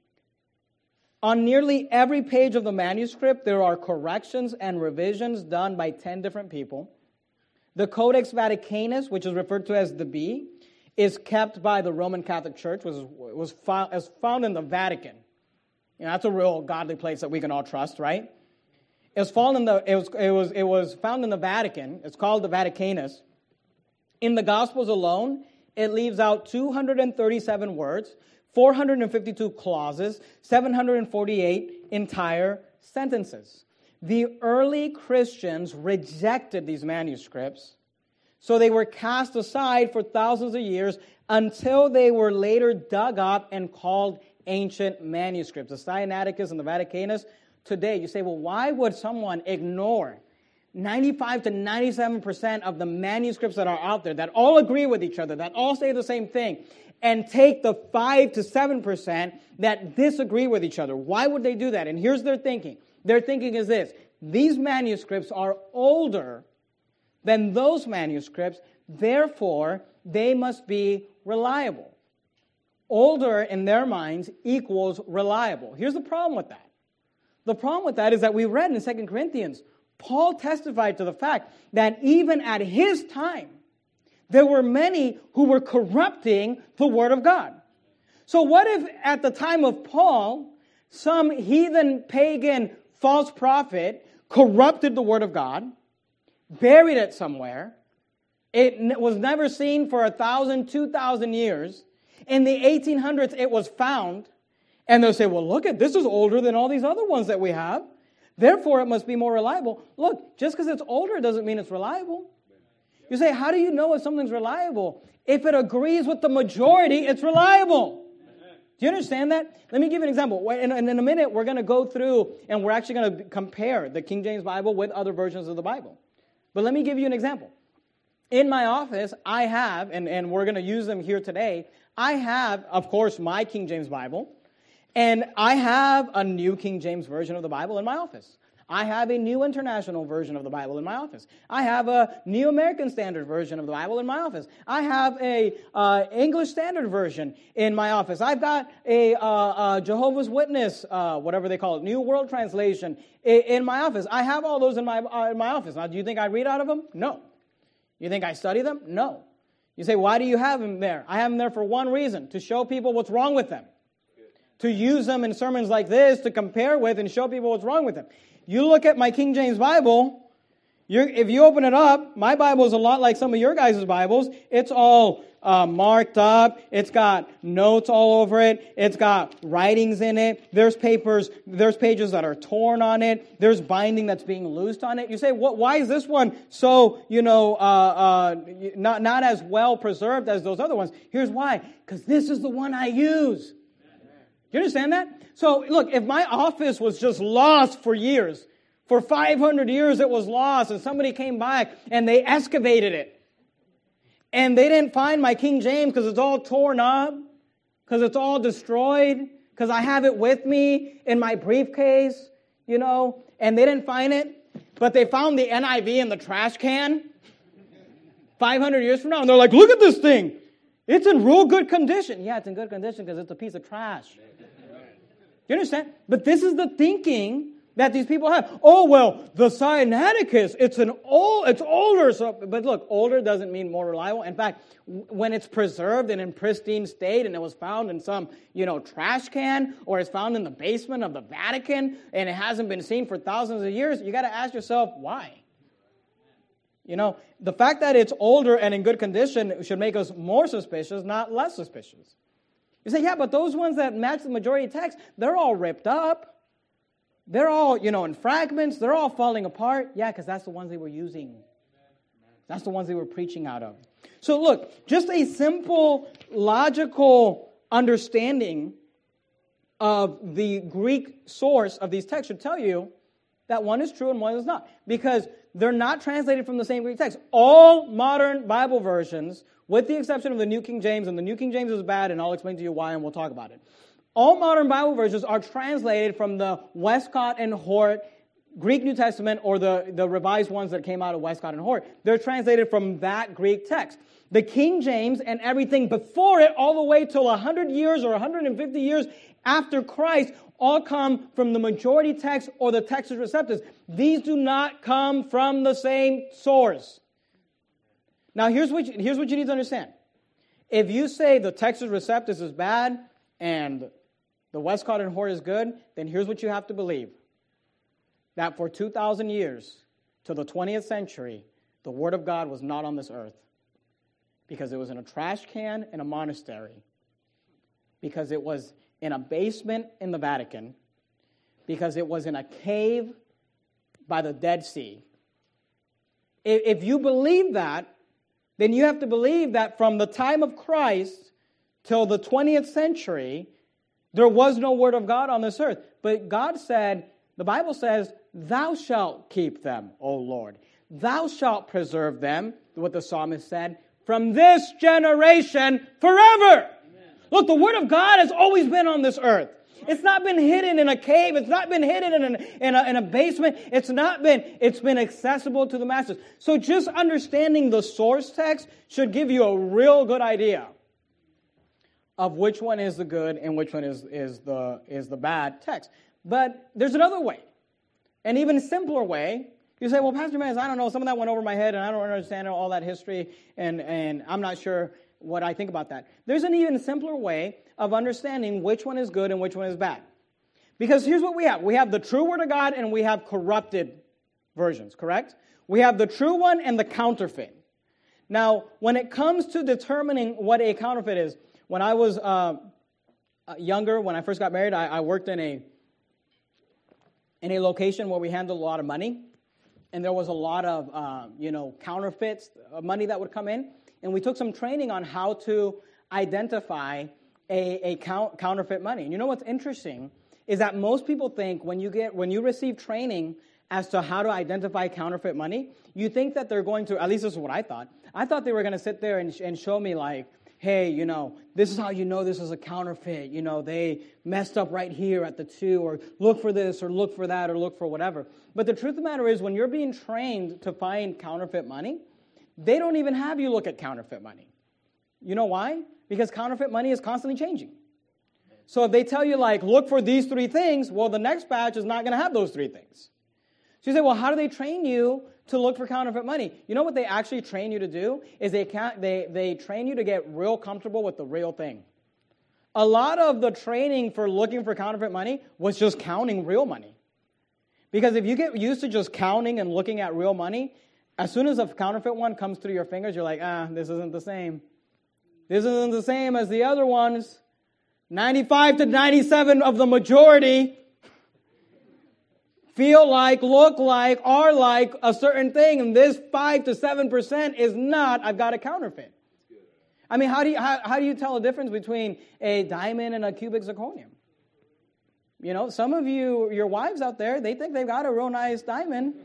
On nearly every page of the manuscript, there are corrections and revisions done by ten different people. The Codex Vaticanus, which is referred to as the B, is kept by the Roman Catholic Church, which was found, is found in the Vatican. You know, that's a real godly place that we can all trust, right? It was found in the it was it was it was found in the Vatican. It's called the Vaticanus. In the Gospels alone, it leaves out two hundred thirty-seven words, four hundred fifty-two clauses, seven hundred forty-eight entire sentences. The early Christians rejected these manuscripts, so they were cast aside for thousands of years until they were later dug up and called ancient manuscripts. The Sinaiticus and the Vaticanus. Today, you say, well, why would someone ignore ninety-five to ninety-seven percent of the manuscripts that are out there that all agree with each other, that all say the same thing, and take the five to seven percent that disagree with each other? Why would they do that? And here's their thinking. Their thinking is this: these manuscripts are older than those manuscripts, therefore they must be reliable. Older in their minds equals reliable. Here's the problem with that. The problem with that is that we read in Second Corinthians, Paul testified to the fact that even at his time, there were many who were corrupting the Word of God. So what if at the time of Paul, some heathen, pagan, false prophet corrupted the Word of God, buried it somewhere, it was never seen for a thousand, two thousand years. In the eighteen hundreds, it was found, and they'll say, well, look at, this is older than all these other ones that we have. Therefore, it must be more reliable. Look, just because it's older doesn't mean it's reliable. You say, how do you know if something's reliable? If it agrees with the majority, it's reliable. Do you understand that? Let me give you an example. In, in, in a minute, we're going to go through, and we're actually going to compare the King James Bible with other versions of the Bible. But let me give you an example. In my office, I have, and, and we're going to use them here today, I have, of course, my King James Bible, and I have a New King James Version of the Bible in my office. I have a New International Version of the Bible in my office. I have a New American Standard Version of the Bible in my office. I have a uh, English Standard Version in my office. I've got a, uh, a Jehovah's Witness, uh, whatever they call it, New World Translation in, in my office. I have all those in my uh, in my office. Now, do you think I read out of them? No. You think I study them? No. You say, why do you have them there? I have them there for one reason, to show people what's wrong with them. To use them in sermons like this, to compare with and show people what's wrong with them. You look at my King James Bible, you're, if you open it up, my Bible is a lot like some of your guys' Bibles. It's all uh, marked up. It's got notes all over it. It's got writings in it. There's papers, there's pages that are torn on it. There's binding that's being loosed on it. You say, what? Why is this one so, you know, uh, uh, not, not as well preserved as those other ones? Here's why. Because this is the one I use. Do you understand that? So, look, if my office was just lost for years, for five hundred years it was lost, and somebody came back and they excavated it, and they didn't find my King James because it's all torn up, because it's all destroyed, because I have it with me in my briefcase, you know, and they didn't find it, but they found the N I V in the trash can five hundred years from now, and they're like, look at this thing. It's in real good condition. Yeah, it's in good condition because it's a piece of trash. You understand? But this is the thinking that these people have. Oh, well, the Sinaiticus, it's an old, it's older. So, but look, older doesn't mean more reliable. In fact, when it's preserved and in pristine state and it was found in some, you know, trash can or it's found in the basement of the Vatican and it hasn't been seen for thousands of years, you got to ask yourself, why? You know, the fact that it's older and in good condition should make us more suspicious, not less suspicious. You say, yeah, but those ones that match the majority text, they're all ripped up. They're all, you know, in fragments. They're all falling apart. Yeah, because that's the ones they were using. That's the ones they were preaching out of. So look, just a simple, logical understanding of the Greek source of these texts should tell you that one is true and one is not. Because they're not translated from the same Greek text. All modern Bible versions, with the exception of the New King James, and the New King James is bad, and I'll explain to you why, and we'll talk about it. All modern Bible versions are translated from the Westcott and Hort Greek New Testament, or the, the revised ones that came out of Westcott and Hort. They're translated from that Greek text. The King James and everything before it, all the way till one hundred years or one hundred fifty years after Christ, all come from the majority text or the Textus Receptus. These do not come from the same source. Now, here's what you, here's what you need to understand. If you say the Textus Receptus is bad and the Westcott and Hort is good, then here's what you have to believe. That for two thousand years, to the twentieth century, the Word of God was not on this earth. Because it was in a trash can in a monastery. Because it was in a basement in the Vatican. Because it was in a cave by the Dead Sea. If you believe that, then you have to believe that from the time of Christ till the twentieth century, there was no Word of God on this earth. But God said, the Bible says, thou shalt keep them, O Lord. Thou shalt preserve them, what the psalmist said, from this generation forever. Amen. Look, the Word of God has always been on this earth. It's not been hidden in a cave. It's not been hidden in, an, in, a, in a basement. It's not been, it's been accessible to the masses. So just understanding the source text should give you a real good idea of which one is the good and which one is, is, the, is the bad text. But there's another way, an even simpler way. You say, well, Pastor Mans, I don't know, some of that went over my head, and I don't understand all that history, and, and I'm not sure what I think about that. There's an even simpler way of understanding which one is good and which one is bad. Because here's what we have. We have the true Word of God, and we have corrupted versions, correct? We have the true one and the counterfeit. Now, when it comes to determining what a counterfeit is, when I was uh, younger, when I first got married, I, I worked in a in a location where we handled a lot of money, and there was a lot of uh, you know counterfeits of money that would come in, and we took some training on how to identify a, a count, counterfeit money. And you know what's interesting is that most people think when you get when you receive training as to how to identify counterfeit money, you think that they're going to, at least this is what I thought. I thought they were going to sit there and, and show me like, hey, you know, this is how you know this is a counterfeit. You know, they messed up right here at the two, or look for this, or look for that, or look for whatever. But the truth of the matter is, when you're being trained to find counterfeit money, they don't even have you look at counterfeit money. You know why? Because counterfeit money is constantly changing. So if they tell you, like, look for these three things, well, the next batch is not going to have those three things. So you say, well, how do they train you to look for counterfeit money? You know what they actually train you to do? Is they can't, they, they train you to get real comfortable with the real thing. A lot of the training for looking for counterfeit money was just counting real money. Because if you get used to just counting and looking at real money, as soon as a counterfeit one comes through your fingers, you're like, ah, this isn't the same. This isn't the same as the other ones. ninety-five to ninety-seven of the majority feel like, look like, are like a certain thing, and this five to seven percent is not, I've got a counterfeit. I mean, how do you how, how do you tell the difference between a diamond and a cubic zirconium? You know, some of you, your wives out there, they think they've got a real nice diamond.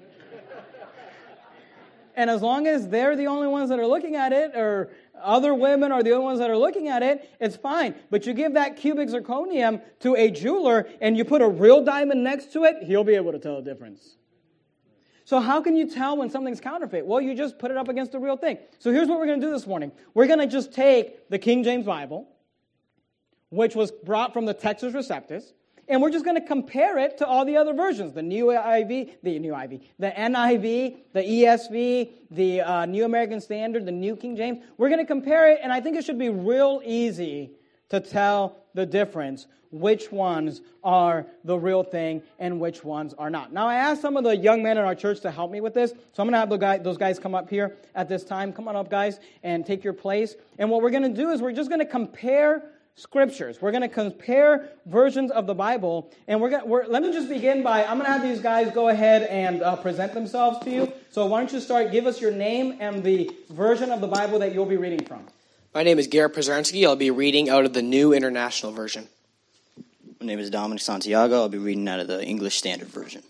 And as long as they're the only ones that are looking at it, or other women are the only ones that are looking at it, it's fine. But you give that cubic zirconium to a jeweler and you put a real diamond next to it, he'll be able to tell the difference. So how can you tell when something's counterfeit? Well, you just put it up against the real thing. So here's what we're going to do this morning. We're going to just take the King James Bible, which was brought from the Textus Receptus, and we're just going to compare it to all the other versions, the New I V, the New I V, the N I V, the E S V, the uh, New American Standard, the New King James. We're going to compare it, and I think it should be real easy to tell the difference, which ones are the real thing and which ones are not. Now, I asked some of the young men in our church to help me with this, so I'm going to have the guy, those guys come up here at this time. Come on up, guys, and take your place. And what we're going to do is we're just going to compare Scriptures. We're going to compare versions of the Bible, and we're going. We're, let me just begin by, I'm going to have these guys go ahead and uh, present themselves to you. So why don't you start, give us your name and the version of the Bible that you'll be reading from. My name is Garrett Przarski. I'll be reading out of the New International Version. My name is Dominic Santiago. I'll be reading out of the English Standard Version.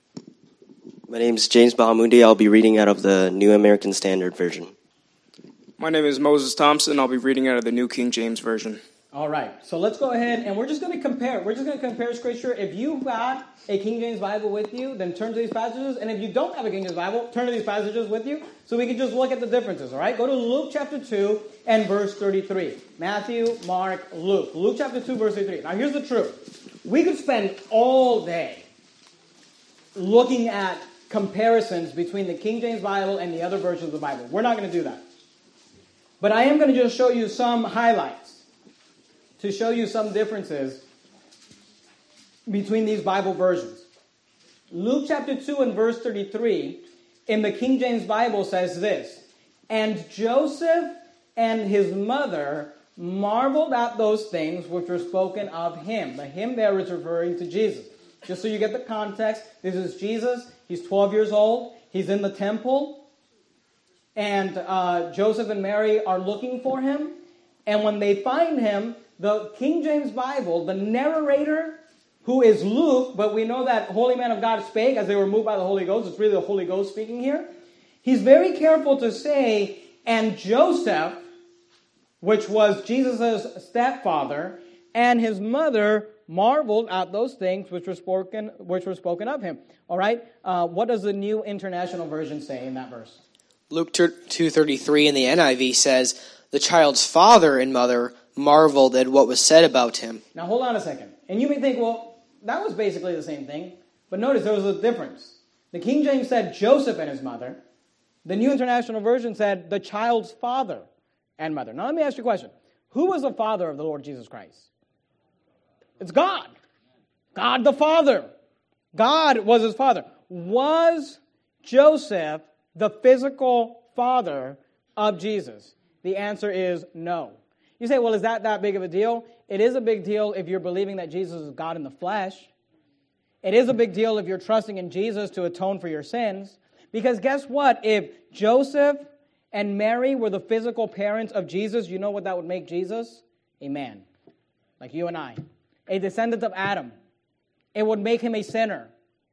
My name is James Bahamundi. I'll be reading out of the New American Standard Version. My name is Moses Thompson. I'll be reading out of the New King James Version. All right, so let's go ahead, and we're just going to compare. We're just going to compare Scripture. If you've got a King James Bible with you, then turn to these passages. And if you don't have a King James Bible, turn to these passages with you, so we can just look at the differences, all right? Go to Luke chapter two and verse thirty-three. Matthew, Mark, Luke. Luke chapter two, verse thirty-three. Now, here's the truth. We could spend all day looking at comparisons between the King James Bible and the other versions of the Bible. We're not going to do that. But I am going to just show you some highlights, to show you some differences between these Bible versions. Luke chapter two and verse thirty-three in the King James Bible says this, "And Joseph and his mother marveled at those things which were spoken of him." The him there is referring to Jesus. Just so you get the context, this is Jesus. He's twelve years old. He's in the temple. And uh, Joseph and Mary are looking for him. And when they find him, the King James Bible, the narrator, who is Luke, but we know that holy man of God spake as they were moved by the Holy Ghost. It's really the Holy Ghost speaking here. He's very careful to say, "And Joseph," which was Jesus' stepfather, "and his mother marveled at those things which were spoken, which were spoken of him." All right? Uh, what does the New International Version say in that verse? Luke two thirty-three in the N I V says, "The child's father and mother marveled at what was said about him." Now, hold on a second. And you may think, well, that was basically the same thing. But notice there was a difference. The King James said Joseph and his mother. The New International Version said the child's father and mother. Now, let me ask you a question. Who was the father of the Lord Jesus Christ? It's God. God the Father. God was his father. Was Joseph the physical father of Jesus? The answer is no. You say, well, is that that big of a deal? It is a big deal if you're believing that Jesus is God in the flesh. It is a big deal if you're trusting in Jesus to atone for your sins. Because guess what? If Joseph and Mary were the physical parents of Jesus, you know what that would make Jesus? A man, like you and I. A descendant of Adam. It would make him a sinner.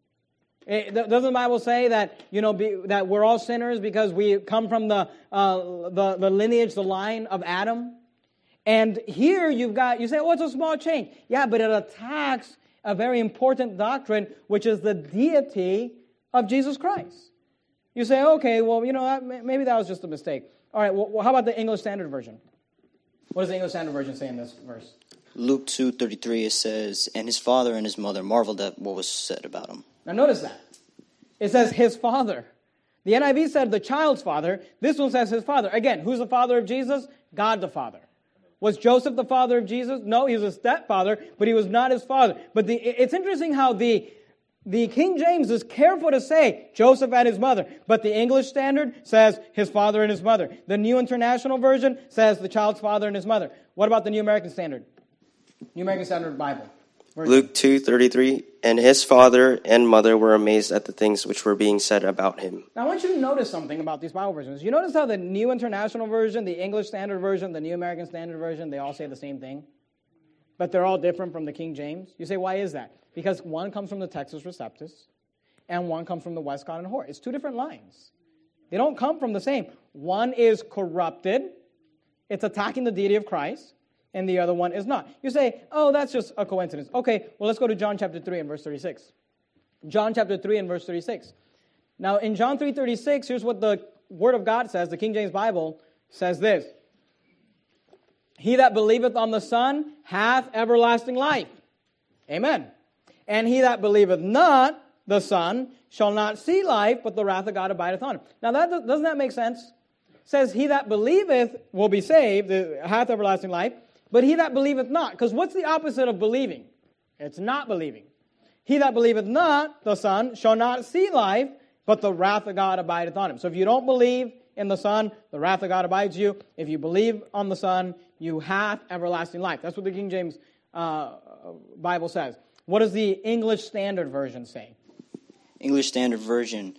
It, doesn't the Bible say that, you know, be, that we're all sinners because we come from the, uh, the the lineage, the line of Adam? And here you've got, you say, oh, it's a small change. Yeah, but it attacks a very important doctrine, which is the deity of Jesus Christ. You say, okay, well, you know, maybe that was just a mistake. All right, well, how about the English Standard Version? What does the English Standard Version say in this verse? Luke two thirty-three, it says, "And his father and his mother marveled at what was said about him." Now notice that. It says his father. The N I V said the child's father. This one says his father. Again, who's the father of Jesus? God the Father. Was Joseph the father of Jesus? No, he was a stepfather, but he was not his father. But the, it's interesting how the, the King James is careful to say Joseph and his mother, but the English Standard says his father and his mother. The New International Version says the child's father and his mother. What about the New American Standard? New American Standard Bible. Version. Luke two thirty-three, "And his father and mother were amazed at the things which were being said about him." Now, I want you to notice something about these Bible versions. You notice how the New International Version, the English Standard Version, the New American Standard Version, they all say the same thing? but they're all different from the King James. You say, why is that? Because one comes from the Textus Receptus, and one comes from the Westcott and Hort. It's two different lines. They don't come from the same. One is corrupted. It's attacking the deity of Christ, and the other one is not. You say, oh, that's just a coincidence. Okay, well, let's go to John chapter three and verse thirty-six. John chapter three and verse thirty-six. Now, in John three thirty-six, here's what the Word of God says. The King James Bible says this. He that believeth on the Son hath everlasting life. Amen. And he that believeth not the Son shall not see life, but the wrath of God abideth on him. Now, that doesn't that make sense? It says, he that believeth will be saved, hath everlasting life, but he that believeth not. Because what's the opposite of believing? It's not believing. He that believeth not the Son shall not see life, but the wrath of God abideth on him. So if you don't believe in the Son, the wrath of God abides you. If you believe on the Son, you have everlasting life. That's what the King James uh, Bible says. What does the English Standard Version say? English Standard Version,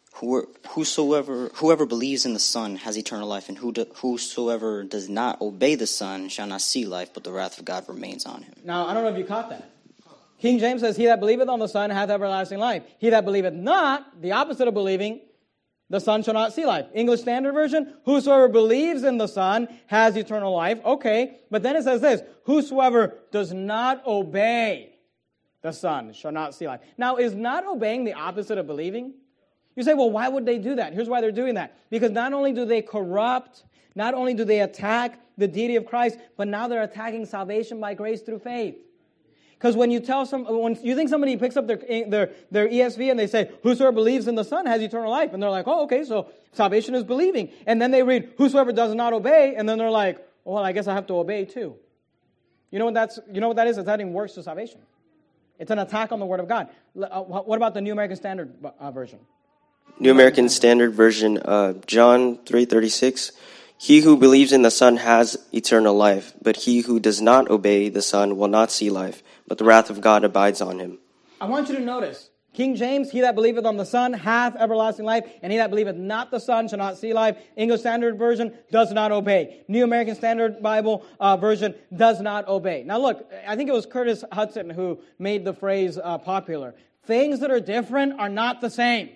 whosoever whoever believes in the Son has eternal life, and who do, whosoever does not obey the Son shall not see life, but the wrath of God remains on him. Now, I don't know if you caught that. King James says, he that believeth on the Son hath everlasting life. He that believeth not, the opposite of believing, the Son shall not see life. English Standard Version, whosoever believes in the Son has eternal life. Okay, but then it says this, whosoever does not obey the Son shall not see life. Now, is not obeying the opposite of believing? You say, well, why would they do that? Here's why they're doing that. Because not only do they corrupt, not only do they attack the deity of Christ, but now they're attacking salvation by grace through faith. Because when you tell some, when you think somebody picks up their, their their E S V and they say, whosoever believes in the Son has eternal life, and they're like, oh, okay, so salvation is believing. And then they read, whosoever does not obey, and then they're like, well, I guess I have to obey too. You know what that's? You know what that is? It's adding works to salvation. It's an attack on the Word of God. Uh, what about the New American Standard uh, Version? New American Standard Version, uh, John three thirty-six. He who believes in the Son has eternal life, but he who does not obey the Son will not see life, but the wrath of God abides on him. I want you to notice, King James, he that believeth on the Son hath everlasting life, and he that believeth not the Son shall not see life. English Standard Version does not obey. New American Standard Bible uh, Version does not obey. Now look, I think it was Curtis Hudson who made the phrase uh, popular. Things that are different are not the same.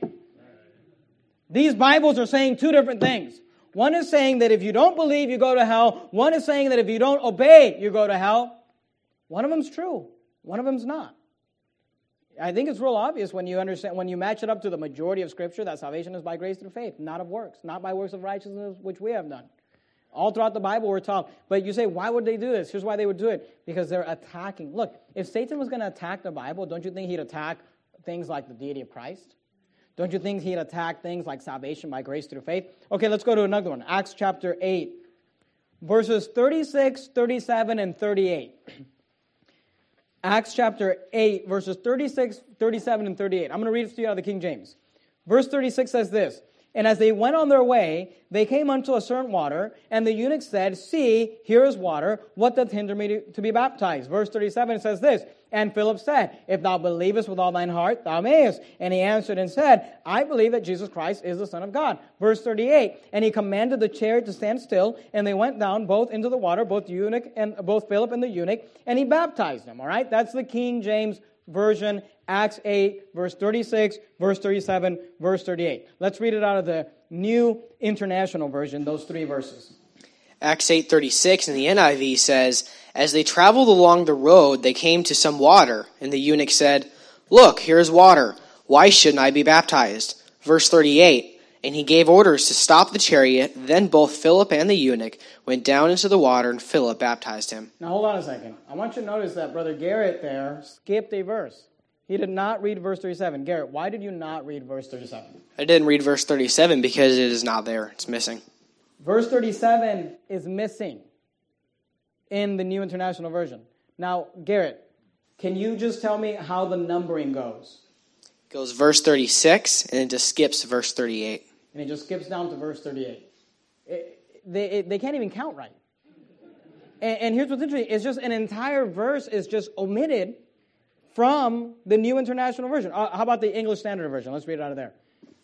These Bibles are saying two different things. One is saying that if you don't believe, you go to hell. One is saying that if you don't obey, you go to hell. One of them's true. One of them's not. I think it's real obvious when you understand, when you match it up to the majority of Scripture, that salvation is by grace through faith, not of works, not by works of righteousness, which we have done. All throughout the Bible we're taught. But you say, why would they do this? Here's why they would do it. Because they're attacking. Look, if Satan was going to attack the Bible, don't you think he'd attack things like the deity of Christ? Don't you think he'd attack things like salvation by grace through faith? Okay, let's go to another one. Acts chapter eight, verses thirty-six, thirty-seven, and thirty-eight. Acts chapter eight, verses thirty-six, thirty-seven, and thirty-eight. I'm going to read it to you out of the King James. Verse thirty-six says this, and as they went on their way, they came unto a certain water, and the eunuch said, see, here is water. What doth hinder me to, to be baptized? Verse thirty-seven says this, and Philip said, if thou believest with all thine heart, thou mayest. And he answered and said, I believe that Jesus Christ is the Son of God. Verse thirty-eight, and he commanded the chariot to stand still, and they went down both into the water, both eunuch and both Philip and the eunuch, and he baptized them. All right, that's the King James Version, Acts eight, verse thirty-six, verse thirty-seven, verse thirty-eight. Let's read it out of the New International Version, those three verses. Acts eight thirty-six in the N I V says, as they traveled along the road, they came to some water, and the eunuch said, look, here is water. Why shouldn't I be baptized? Verse thirty-eight, and he gave orders to stop the chariot. Then both Philip and the eunuch went down into the water, and Philip baptized him. Now hold on a second. I want you to notice that Brother Garrett there skipped a verse. He did not read verse thirty-seven. Garrett, why did you not read verse thirty-seven? I didn't read verse thirty-seven because it is not there. It's missing. Verse thirty-seven is missing in the New International Version. Now, Garrett, can you just tell me how the numbering goes? It goes verse thirty-six, and it just skips verse thirty-eight. And it just skips down to verse thirty-eight. It, they, it, they can't even count right. And, and here's what's interesting. It's just an entire verse is just omitted from the New International Version. Uh, how about the English Standard Version? Let's read it out of there.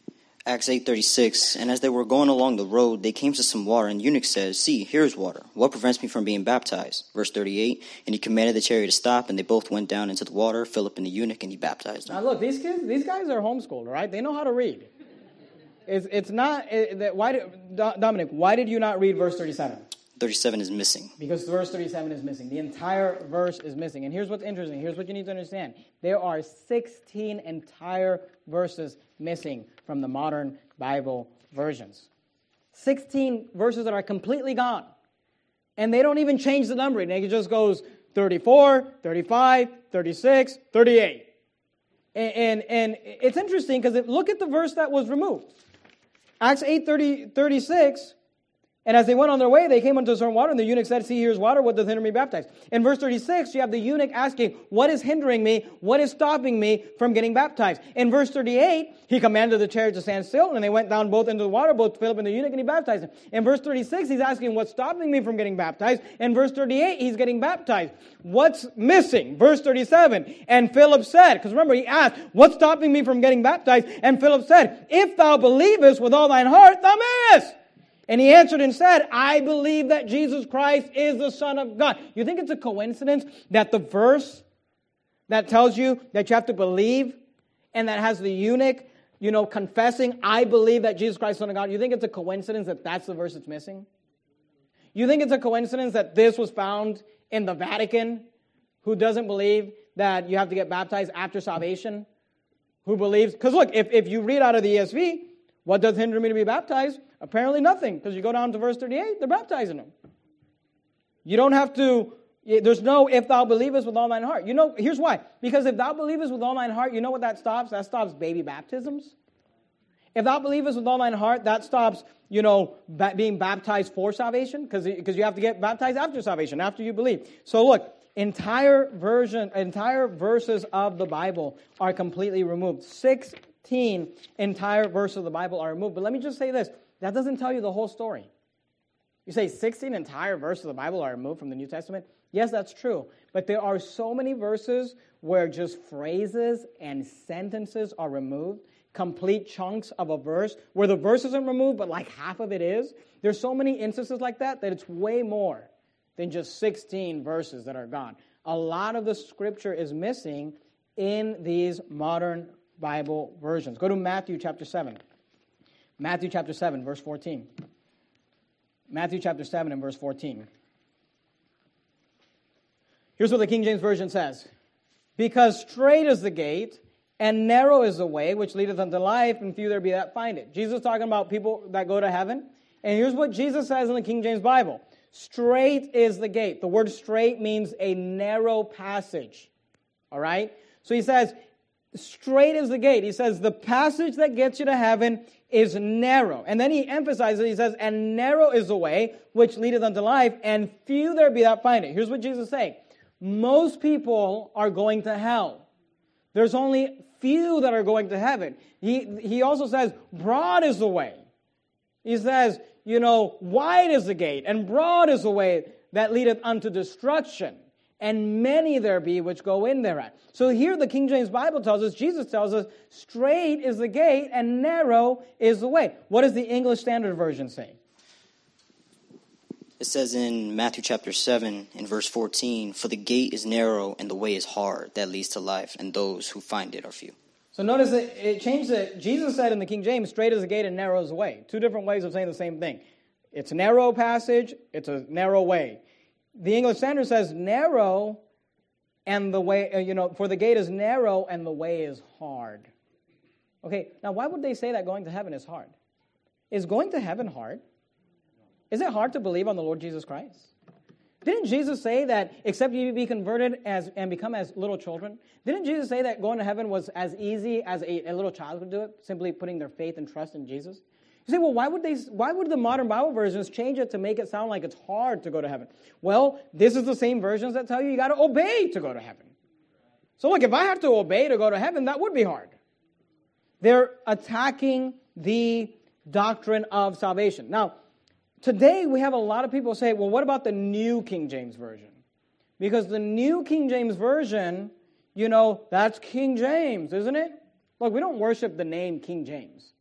Acts eight thirty-six, and as they were going along the road, they came to some water, and the eunuch says, "See, here is water. What prevents me from being baptized?" Verse thirty-eight, and he commanded the chariot to stop, and they both went down into the water, Philip and the eunuch, and he baptized them. Now look, these kids, these guys are homeschooled, all right? They know how to read. It's, it's not, it, that, why did, Dominic, why did you not read verse thirty-seven? thirty-seven is missing. Because verse thirty-seven is missing. The entire verse is missing. And here's what's interesting. Here's what you need to understand. There are sixteen entire verses missing from the modern Bible versions. sixteen verses that are completely gone. And they don't even change the numbering. It just goes thirty-four, thirty-five, thirty-six, thirty-eight. And, and, and it's interesting because look at the verse that was removed. Acts eight thirty, thirty-six. And as they went on their way, they came unto certain water, and the eunuch said, "See, here's water. What doth hinder me baptized?" In verse thirty-six, you have the eunuch asking, "What is hindering me? What is stopping me from getting baptized?" In verse thirty-eight, he commanded the chariot to stand still, and they went down both into the water, both Philip and the eunuch, and he baptized him. In verse thirty-six, he's asking, "What's stopping me from getting baptized?" In verse thirty-eight, he's getting baptized. What's missing? Verse thirty-seven, and Philip said, because remember, he asked, "What's stopping me from getting baptized?" And Philip said, "If thou believest with all thine heart, thou mayest." And he answered and said, "I believe that Jesus Christ is the Son of God." You think it's a coincidence that the verse that tells you that you have to believe and that has the eunuch, you know, confessing, "I believe that Jesus Christ is the Son of God," you think it's a coincidence that that's the verse that's missing? You think it's a coincidence that this was found in the Vatican, who doesn't believe that you have to get baptized after salvation? Who believes? Because look, if, if you read out of the E S V, what does hinder me to be baptized? Apparently nothing, because you go down to verse thirty-eight, they're baptizing him. You don't have to, there's no "if thou believest with all thine heart." You know, here's why. Because if thou believest with all thine heart, you know what that stops? That stops baby baptisms. If thou believest with all thine heart, that stops, you know, ba- being baptized for salvation, because because you have to get baptized after salvation, after you believe. So look, entire version, entire verses of the Bible are completely removed. sixteen entire verses of the Bible are removed. But let me just say this. That doesn't tell you the whole story. You say sixteen entire verses of the Bible are removed from the New Testament? Yes, that's true. But there are so many verses where just phrases and sentences are removed, complete chunks of a verse, where the verse isn't removed, but like half of it is. There's so many instances like that that it's way more than just sixteen verses that are gone. A lot of the scripture is missing in these modern Bible versions. Go to Matthew chapter seven. Matthew chapter seven, verse fourteen. Matthew chapter seven and verse fourteen. Here's what the King James Version says. "Because straight is the gate, and narrow is the way which leadeth unto life, and few there be that find it." Jesus is talking about people that go to heaven. And here's what Jesus says in the King James Bible. Straight is the gate. The word straight means a narrow passage. All right? So he says, straight is the gate. He says the passage that gets you to heaven is narrow. And then he emphasizes, he says, "And narrow is the way which leadeth unto life, and few there be that find it." Here's what Jesus is saying. Most people are going to hell. There's only few that are going to heaven. He, he also says, broad is the way. He says, you know, wide is the gate, and broad is the way that leadeth unto destruction. And many there be which go in thereat. So here the King James Bible tells us, Jesus tells us, straight is the gate and narrow is the way. What does the English Standard Version say? It says in Matthew chapter seven, in verse fourteen, "For the gate is narrow and the way is hard that leads to life, and those who find it are few." So notice that it changed it. Jesus said in the King James, straight is the gate and narrow is the way. Two different ways of saying the same thing. It's a narrow passage, it's a narrow way. The English Standard says narrow and the way, you know, for the gate is narrow and the way is hard. Okay, now why would they say that going to heaven is hard? Is going to heaven hard? Is it hard to believe on the Lord Jesus Christ? Didn't Jesus say that except you be converted as and become as little children? Didn't Jesus say that going to heaven was as easy as a, a little child would do it, simply putting their faith and trust in Jesus? You say, well, why would they? Why would the modern Bible versions change it to make it sound like it's hard to go to heaven? Well, this is the same versions that tell you you got to obey to go to heaven. So look, if I have to obey to go to heaven, that would be hard. They're attacking the doctrine of salvation. Now, today we have a lot of people say, well, what about the New King James Version? Because the New King James Version, you know, that's King James, isn't it? Look, we don't worship the name King James.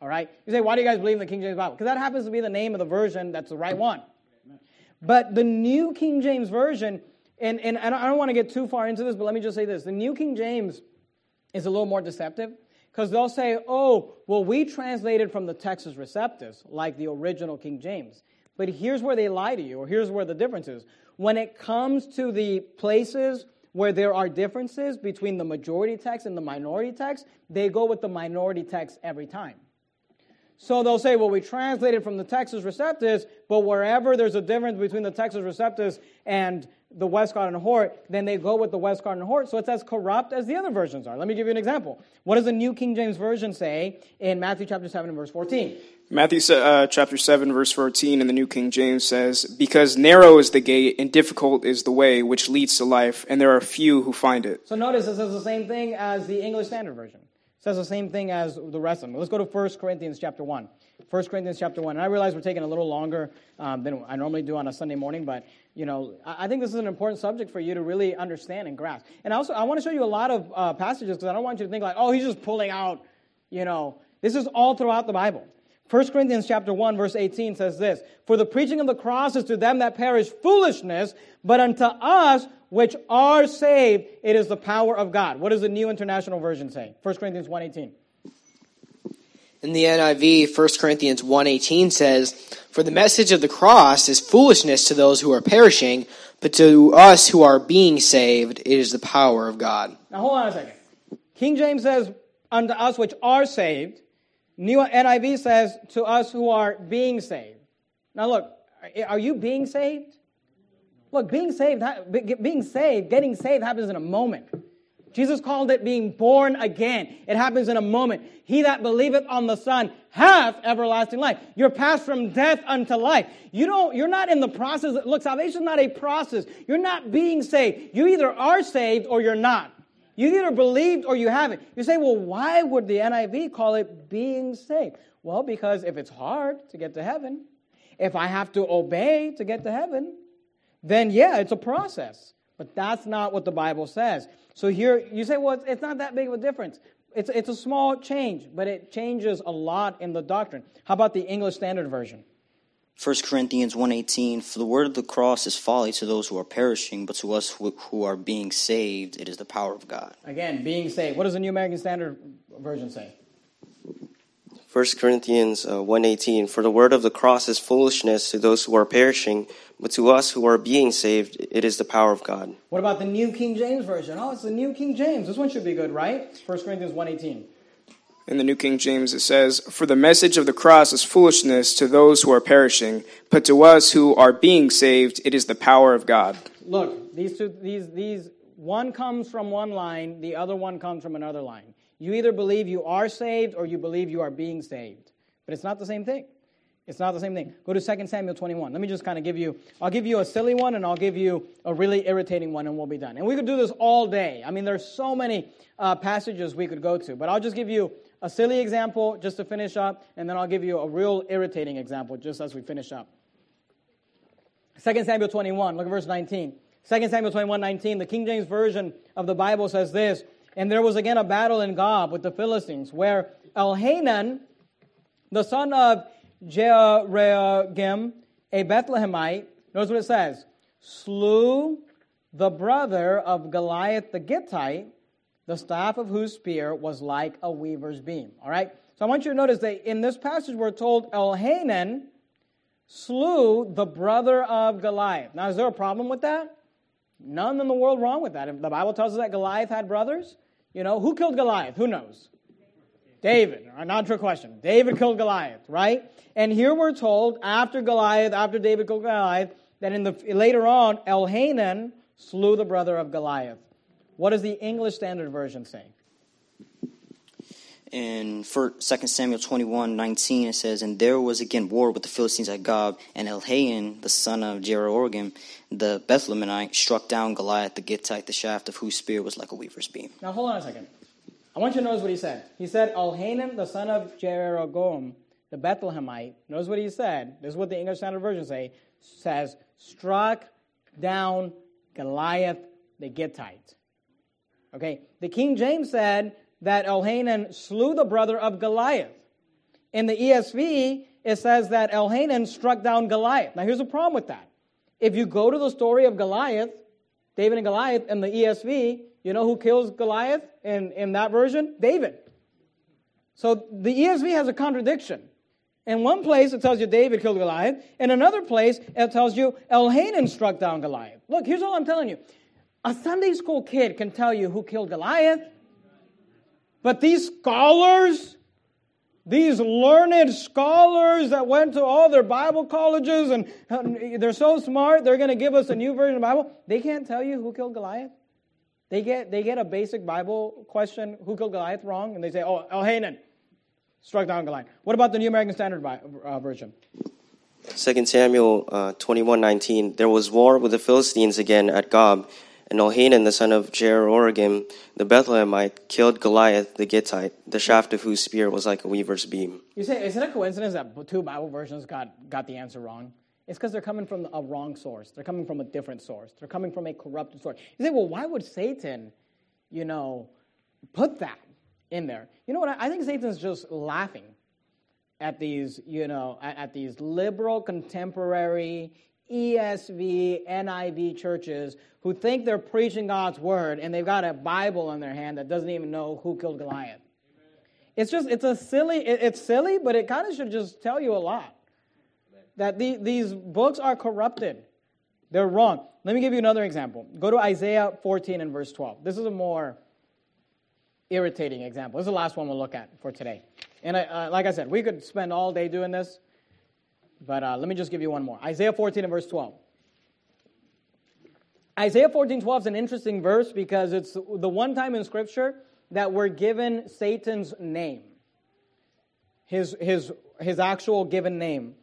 All right? You say, why do you guys believe in the King James Bible? Because that happens to be the name of the version that's the right one. But the New King James Version, and, and I don't, I don't want to get too far into this, but let me just say this. The New King James is a little more deceptive because they'll say, oh, well, we translated from the Textus Receptus like the original King James. But here's where they lie to you, or here's where the difference is. When it comes to the places where there are differences between the majority text and the minority text, they go with the minority text every time. So they'll say, well, we translated from the Textus Receptus, but wherever there's a difference between the Textus Receptus and the Westcott and Hort, then they go with the Westcott and Hort, so it's as corrupt as the other versions are. Let me give you an example. What does the New King James Version say in Matthew chapter seven and verse fourteen? Matthew uh, chapter seven, verse fourteen in the New King James says, because narrow is the gate and difficult is the way which leads to life, and there are few who find it. So notice it says the same thing as the English Standard Version. It says the same thing as the rest of them. Let's go to First Corinthians chapter one. First Corinthians chapter one. And I realize we're taking a little longer um, than I normally do on a Sunday morning, but you know, I think this is an important subject for you to really understand and grasp. And also, I want to show you a lot of uh, passages because I don't want you to think like, oh, he's just pulling out, you know. This is all throughout the Bible. First Corinthians chapter one, verse eighteen says this, for the preaching of the cross is to them that perish foolishness, but unto us which are saved, it is the power of God. What does the New International Version say? First Corinthians one eighteen. In the N I V, First Corinthians one eighteen says, for the message of the cross is foolishness to those who are perishing, but to us who are being saved, it is the power of God. Now hold on a second. King James says, unto us which are saved. New N I V says, to us who are being saved. Now look, are you being saved? Look, being saved, being saved, getting saved happens in a moment. Jesus called it being born again. It happens in a moment. He that believeth on the Son hath everlasting life. You're passed from death unto life. You don't, you're not in the process. Look, salvation is not a process. You're not being saved. You either are saved or you're not. You either believed or you haven't. You say, well, why would the N I V call it being saved? Well, because if it's hard to get to heaven, if I have to obey to get to heaven, then yeah, it's a process. But that's not what the Bible says. So here, you say, well, it's not that big of a difference. It's, it's a small change, but it changes a lot in the doctrine. How about the English Standard Version? First Corinthians one eighteen, for the word of the cross is folly to those who are perishing, but to us who, who are being saved, it is the power of God. Again, being saved. What does the New American Standard Version say? First Corinthians uh, one eighteen, for the word of the cross is foolishness to those who are perishing, but to us who are being saved, it is the power of God. What about the New King James Version? Oh, it's the New King James. This one should be good, right? First Corinthians one eighteen. In the New King James it says, for the message of the cross is foolishness to those who are perishing, but to us who are being saved, it is the power of God. Look, these two, these, these, one comes from one line, the other one comes from another line. You either believe you are saved or you believe you are being saved. But it's not the same thing. It's not the same thing. Go to Second Samuel twenty-one. Let me just kind of give you, I'll give you a silly one and I'll give you a really irritating one and we'll be done. And we could do this all day. I mean, there's so many uh, passages we could go to. But I'll just give you a silly example just to finish up, and then I'll give you a real irritating example just as we finish up. Second Samuel twenty-one, look at verse nineteen. Second Samuel twenty-one, nineteen, the King James Version of the Bible says this, and there was again a battle in Gob with the Philistines, where Elhanan, the son of Jehoiakim, a Bethlehemite, notice what it says, slew the brother of Goliath the Gittite, the staff of whose spear was like a weaver's beam. All right? So I want you to notice that in this passage we're told Elhanan slew the brother of Goliath. Now, is there a problem with that? None in the world wrong with that. If the Bible tells us that Goliath had brothers, you know, who killed Goliath? Who knows? David. All right, not a trick question. David killed Goliath, right? And here we're told after Goliath, after David killed Goliath, that in the later on, Elhanan slew the brother of Goliath. What does the English Standard Version say? In Second Samuel twenty-one, nineteen, it says, and there was again war with the Philistines at Gob, and Elhanan, the son of Jehoiakim, the Bethlehemite, struck down Goliath the Gittite, the shaft of whose spear was like a weaver's beam. Now hold on a second. I want you to notice what he said. He said, Elhanan, the son of Jehoiakim, the Bethlehemite, notice what he said. This is what the English Standard Version say, says, struck down Goliath the Gittite. Okay, the King James said that Elhanan slew the brother of Goliath. In the E S V, it says that Elhanan struck down Goliath. Now, here's the problem with that. If you go to the story of Goliath, David and Goliath, in the E S V, you know who kills Goliath in, in that version? David. So the E S V has a contradiction. In one place, it tells you David killed Goliath. In another place, it tells you Elhanan struck down Goliath. Look, here's all I'm telling you. A Sunday school kid can tell you who killed Goliath. But these scholars, these learned scholars that went to all their Bible colleges and they're so smart, they're going to give us a new version of the Bible. They can't tell you who killed Goliath. They get they get a basic Bible question, who killed Goliath, wrong, and they say, oh, Elhanan struck down Goliath. What about the New American Standard uh, Version? Second Samuel uh, twenty-one nineteen. There was war with the Philistines again at Gob, and Elhanan, the son of Jeroregim, the Bethlehemite, killed Goliath the Gittite, the shaft of whose spear was like a weaver's beam. You say, is it a coincidence that two Bible versions got, got the answer wrong? It's because they're coming from a wrong source. They're coming from a different source. They're coming from a corrupted source. You say, well, why would Satan, you know, put that in there? You know what? I think Satan's just laughing at these, you know, at, at these liberal, contemporary, E S V, N I V churches who think they're preaching God's word and they've got a Bible in their hand that doesn't even know who killed Goliath. It's just, it's a silly, it, it's silly, but it kind of should just tell you a lot. That the, these books are corrupted. They're wrong. Let me give you another example. Go to Isaiah fourteen and verse twelve. This is a more irritating example. This is the last one we'll look at for today. And I, uh, like I said, we could spend all day doing this, but uh, let me just give you one more. Isaiah fourteen and verse twelve. Isaiah fourteen twelve is an interesting verse because it's the one time in Scripture that we're given Satan's name. His, his, his actual given name.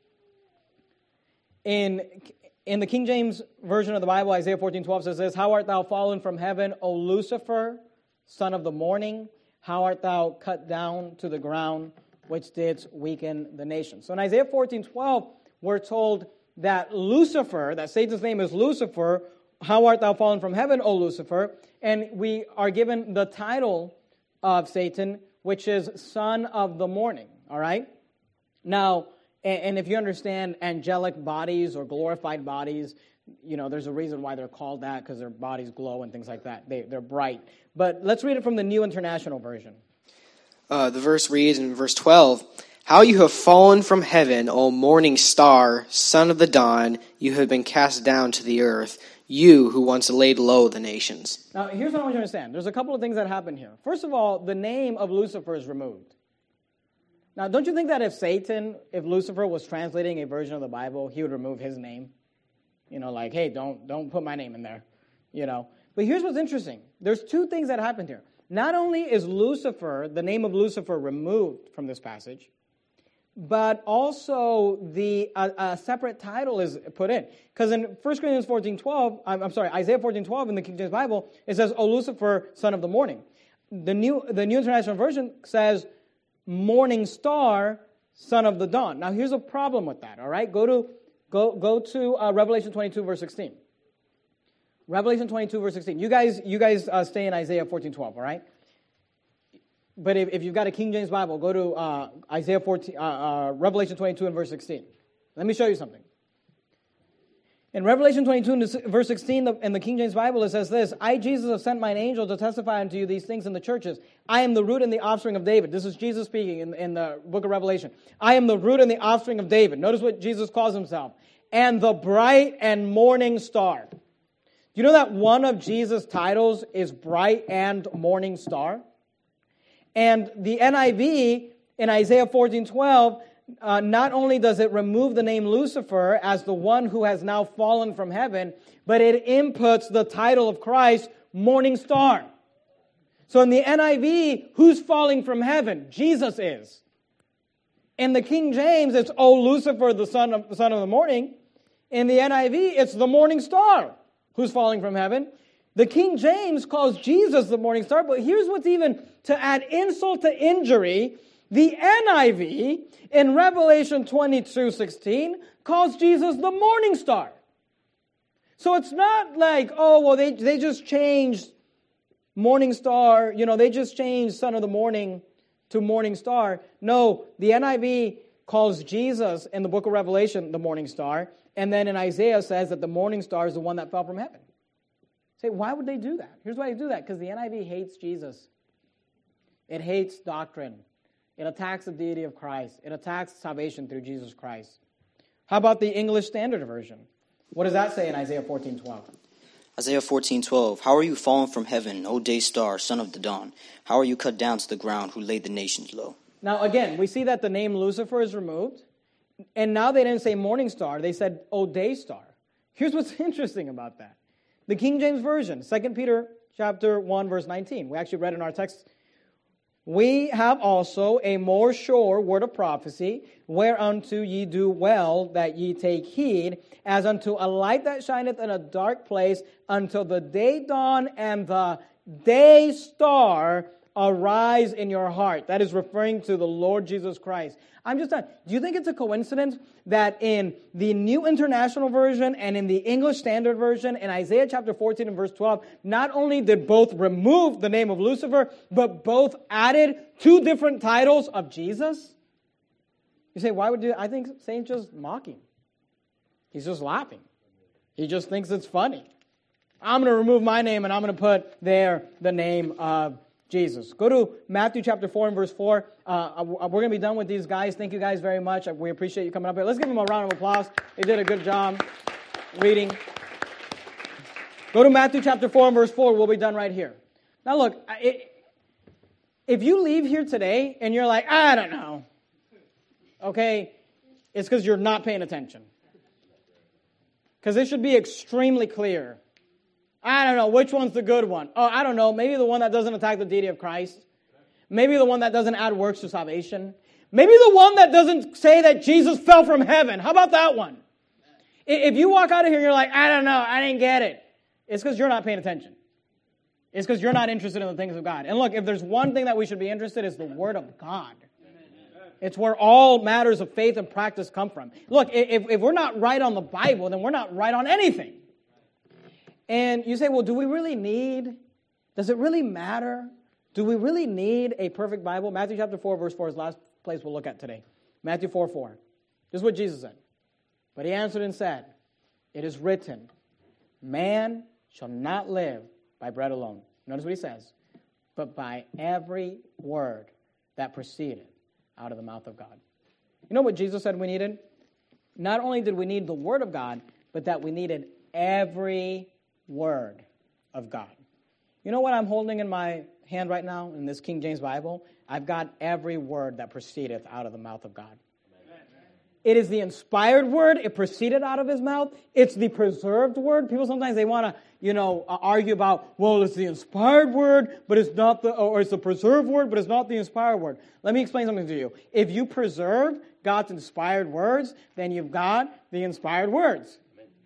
In, in the King James Version of the Bible, Isaiah fourteen twelve says this, How art thou fallen from heaven, O Lucifer, son of the morning? How art thou cut down to the ground, which didst weaken the nation? So in Isaiah fourteen twelve, we're told that Lucifer, that Satan's name is Lucifer, how art thou fallen from heaven, O Lucifer? And we are given the title of Satan, which is son of the morning, all right? Now, and if you understand angelic bodies or glorified bodies, you know, there's a reason why they're called that, because their bodies glow and things like that. They, they're bright. But let's read it from the New International Version. Uh, the verse reads in verse twelve, How you have fallen from heaven, O morning star, son of the dawn, you have been cast down to the earth, you who once laid low the nations. Now, here's what I want you to understand. There's a couple of things that happen here. First of all, the name of Lucifer is removed. Now, don't you think that if Satan, if Lucifer was translating a version of the Bible, he would remove his name? You know, like, hey, don't don't put my name in there, you know. But here's what's interesting. There's two things that happened here. Not only is Lucifer, the name of Lucifer, removed from this passage, but also the uh, a separate title is put in. Because in First Corinthians fourteen twelve, I'm, I'm sorry, Isaiah fourteen twelve in the King James Bible, it says, O Lucifer, son of the morning. The New, the New International Version says, morning star, son of the dawn. Now, here's a problem with that, all right? Go to go go to uh, Revelation twenty-two, verse sixteen. Revelation twenty-two, verse sixteen. You guys, you guys uh, stay in Isaiah fourteen twelve, all right? But if, if you've got a King James Bible, go to uh, Isaiah fourteen, uh, uh, Revelation twenty-two and verse sixteen. Let me show you something. In Revelation twenty-two and verse sixteen, the, in the King James Bible, it says this, I, Jesus, have sent mine angel to testify unto you these things in the churches. I am the root and the offspring of David. This is Jesus speaking in, in the book of Revelation. I am the root and the offspring of David. Notice what Jesus calls himself. And the bright and morning star. Do you know that one of Jesus' titles is bright and morning star? And the N I V in Isaiah fourteen twelve, uh, not only does it remove the name Lucifer as the one who has now fallen from heaven, but it inputs the title of Christ, morning star. So in the N I V, who's falling from heaven? Jesus is. In the King James, it's, O Lucifer, the son of, son of the morning. In the N I V, it's the morning star who's falling from heaven. The King James calls Jesus the morning star, but here's what's even, to add insult to injury, the N I V in Revelation twenty-two sixteen calls Jesus the morning star. So it's not like, oh, well, they, they just changed morning star, you know, they just changed son of the morning to morning star. No, the N I V calls Jesus in the book of Revelation the morning star, and then in Isaiah says that the morning star is the one that fell from heaven. Say, why would they do that? Here's why they do that, because the N I V hates Jesus. It hates doctrine. It attacks the deity of Christ. It attacks salvation through Jesus Christ. How about the English Standard Version? What does that say in Isaiah fourteen twelve? Isaiah fourteen twelve. How are you fallen from heaven, O day star, son of the dawn? How are you cut down to the ground, who laid the nations low? Now, again, we see that the name Lucifer is removed. And now they didn't say morning star. They said, O day star. Here's what's interesting about that. The King James Version, Second Peter chapter one, verse nineteen. We actually read in our text, we have also a more sure word of prophecy, whereunto ye do well that ye take heed, as unto a light that shineth in a dark place, until the day dawn and the day star arise in your heart. That is referring to the Lord Jesus Christ. I'm just done. Do you think it's a coincidence that in the New International Version and in the English Standard Version, in Isaiah chapter fourteen and verse twelve, not only did both remove the name of Lucifer, but both added two different titles of Jesus? You say, why would you? I think Saint's just mocking. He's just laughing. He just thinks it's funny. I'm going to remove my name and I'm going to put there the name of Jesus. Go to Matthew chapter four and verse four. Uh, we're going to be done with these guys. Thank you guys very much. We appreciate you coming up here. Let's give them a round of applause. They did a good job reading. Go to Matthew chapter four and verse four. We'll be done right here. Now look, it, if you leave here today and you're like, I don't know, okay, it's because you're not paying attention. Because it should be extremely clear. I don't know, which one's the good one? Oh, I don't know, maybe the one that doesn't attack the deity of Christ. Maybe the one that doesn't add works to salvation. Maybe the one that doesn't say that Jesus fell from heaven. How about that one? If you walk out of here and you're like, I don't know, I didn't get it. It's because you're not paying attention. It's because you're not interested in the things of God. And look, if there's one thing that we should be interested in, it's the Word of God. It's where all matters of faith and practice come from. Look, if, if we're not right on the Bible, then we're not right on anything. And you say, well, do we really need, does it really matter? Do we really need a perfect Bible? Matthew chapter four, verse four is the last place we'll look at today. Matthew four, four. This is what Jesus said. But he answered and said, it is written, man shall not live by bread alone. Notice what he says. But by every word that proceeded out of the mouth of God. You know what Jesus said we needed? Not only did we need the Word of God, but that we needed every word of God. You know what I'm holding in my hand right now in this King James Bible? I've got every word that proceedeth out of the mouth of God. Amen. It is the inspired word. It proceeded out of his mouth. It's the preserved word. People sometimes they want to, you know, argue about, well, it's the inspired word, but it's not the, or it's the preserved word, but it's not the inspired word. Let me explain something to you. If you preserve God's inspired words, then you've got the inspired words.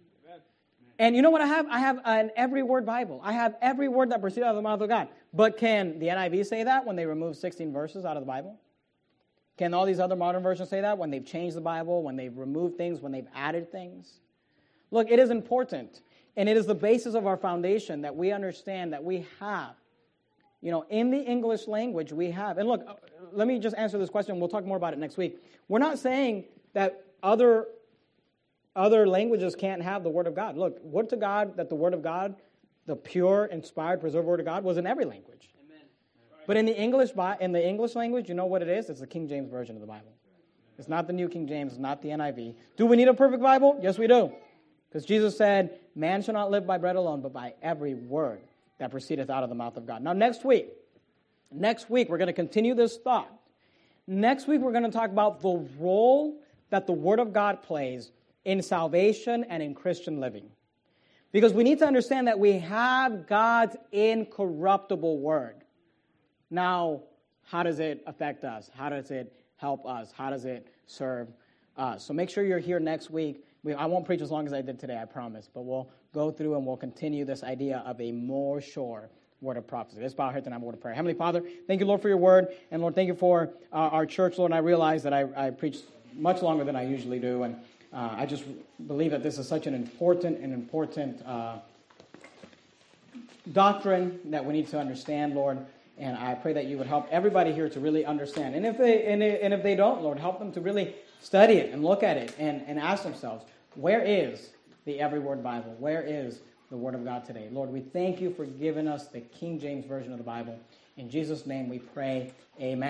And you know what I have? I have an every word Bible. I have every word that proceeded out of the mouth of God. But can the N I V say that when they remove sixteen verses out of the Bible? Can all these other modern versions say that when they've changed the Bible, when they've removed things, when they've added things? Look, it is important, and it is the basis of our foundation that we understand that we have. You know, in the English language, we have. And look, let me just answer this question. We'll talk more about it next week. We're not saying that other Other languages can't have the Word of God. Look, would to God that the Word of God, the pure, inspired, preserved Word of God, was in every language. Amen. But in the English in the English language, you know what it is? It's the King James Version of the Bible. It's not the New King James. It's not the N I V. Do we need a perfect Bible? Yes, we do. Because Jesus said, man shall not live by bread alone, but by every word that proceedeth out of the mouth of God. Now, next week, next week, we're going to continue this thought. Next week, we're going to talk about the role that the Word of God plays in salvation and in Christian living. Because we need to understand that we have God's incorruptible Word. Now, how does it affect us? How does it help us? How does it serve us? So make sure you're here next week. We, I won't preach as long as I did today, I promise. But we'll go through and we'll continue this idea of a more sure word of prophecy. Let's bow our heads and have a word of prayer. Heavenly Father, thank you, Lord, for your word. And Lord, thank you for uh, our church, Lord. And I realize that I, I preach much longer than I usually do. And Uh, I just believe that this is such an important and important uh, doctrine that we need to understand, Lord. And I pray that you would help everybody here to really understand. And if they and, and if they don't, Lord, help them to really study it and look at it and, and ask themselves, where is the Every Word Bible? Where is the Word of God today? Lord, we thank you for giving us the King James Version of the Bible. In Jesus' name we pray, amen.